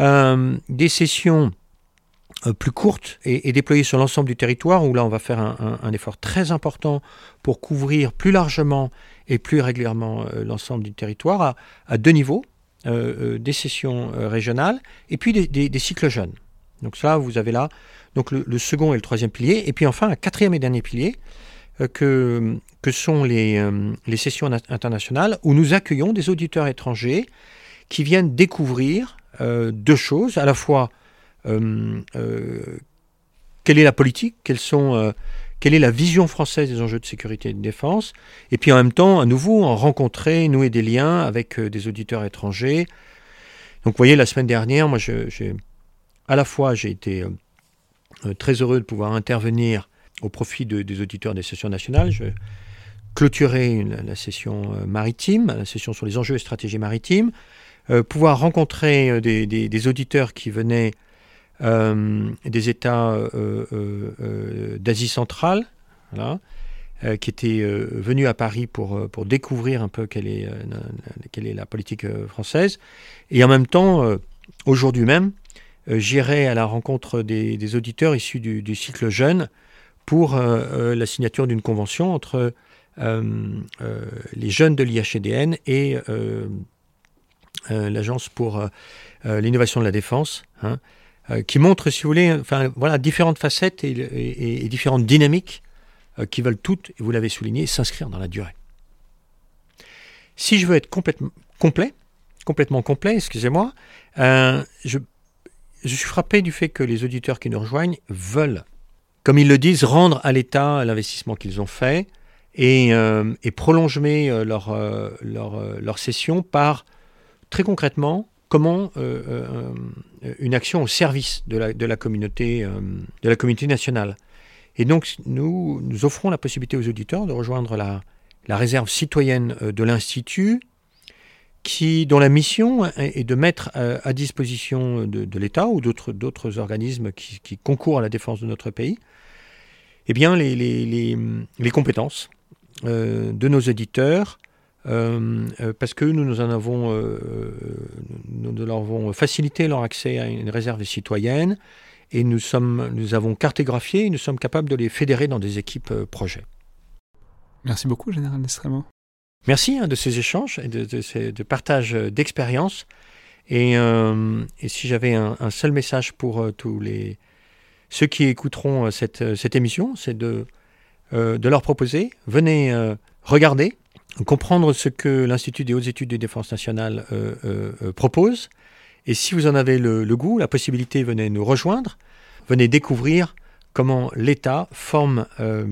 des sessions plus courtes et déployées sur l'ensemble du territoire, où là on va faire un effort très important pour couvrir plus largement et plus régulièrement l'ensemble du territoire à 2 niveaux, des sessions régionales et puis des cycles jeunes. Donc ça, vous avez là donc le second et le troisième pilier, et puis enfin un quatrième et dernier pilier que sont les sessions internationales où nous accueillons des auditeurs étrangers qui viennent découvrir deux choses, à la fois quelle est la politique, quelle est la vision française des enjeux de sécurité et de défense, et puis en même temps, à nouveau, en rencontrer, nouer des liens avec des auditeurs étrangers. Donc vous voyez, la semaine dernière, moi, j'ai été très heureux de pouvoir intervenir au profit des auditeurs des sessions nationales. Je clôturais la session maritime, la session sur les enjeux et stratégies maritimes, pouvoir rencontrer des auditeurs qui venaient des États d'Asie centrale, voilà, qui étaient venus à Paris pour découvrir un peu quelle est la politique française. Et en même temps, aujourd'hui même, j'irai à la rencontre des auditeurs issus du cycle jeune pour la signature d'une convention entre les jeunes de l'IHEDN et l'Agence pour l'innovation de la défense, qui montre, si vous voulez, différentes facettes et différentes dynamiques qui veulent toutes, et vous l'avez souligné, s'inscrire dans la durée. Si je veux être complètement complet, excusez-moi, je suis frappé du fait que les auditeurs qui nous rejoignent veulent, comme ils le disent, rendre à l'État l'investissement qu'ils ont fait et prolonger leur session par, très concrètement, comment une action au service de la communauté nationale. Et donc, nous offrons la possibilité aux auditeurs de rejoindre la réserve citoyenne de l'Institut, dont la mission est de mettre à disposition de l'État ou d'autres organismes qui concourent à la défense de notre pays, eh bien, les compétences de nos auditeurs, parce que nous leur avons facilité leur accès à une réserve citoyenne et nous avons cartographié et nous sommes capables de les fédérer dans des équipes projets. Merci beaucoup, Général Destremaux. Merci de ces échanges et de partage d'expériences. Et si j'avais un seul message pour ceux qui écouteront cette émission, c'est de leur proposer, venez regarder, comprendre ce que l'Institut des hautes études de défense nationale propose. Et si vous en avez le goût, la possibilité, venez nous rejoindre, venez découvrir comment l'État forme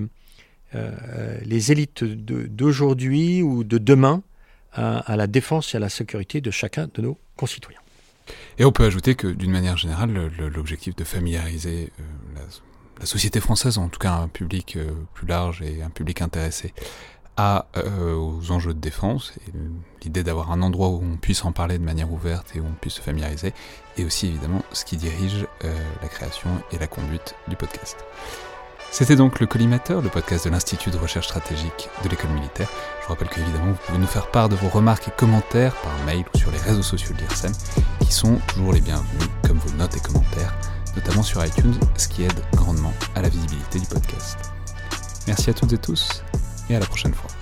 les élites d'aujourd'hui ou de demain à la défense et à la sécurité de chacun de nos concitoyens. Et on peut ajouter que, d'une manière générale, l'objectif de familiariser la société française, en tout cas un public plus large et un public intéressé aux enjeux de défense, et l'idée d'avoir un endroit où on puisse en parler de manière ouverte et où on puisse se familiariser, et aussi évidemment ce qui dirige la création et la conduite du podcast. C'était donc le Collimateur, le podcast de l'Institut de recherche stratégique de l'École militaire. Je vous rappelle qu'évidemment, vous pouvez nous faire part de vos remarques et commentaires par mail ou sur les réseaux sociaux de l'IRSEM, qui sont toujours les bienvenus, comme vos notes et commentaires, notamment sur iTunes, ce qui aide grandement à la visibilité du podcast. Merci à toutes et tous, et à la prochaine fois.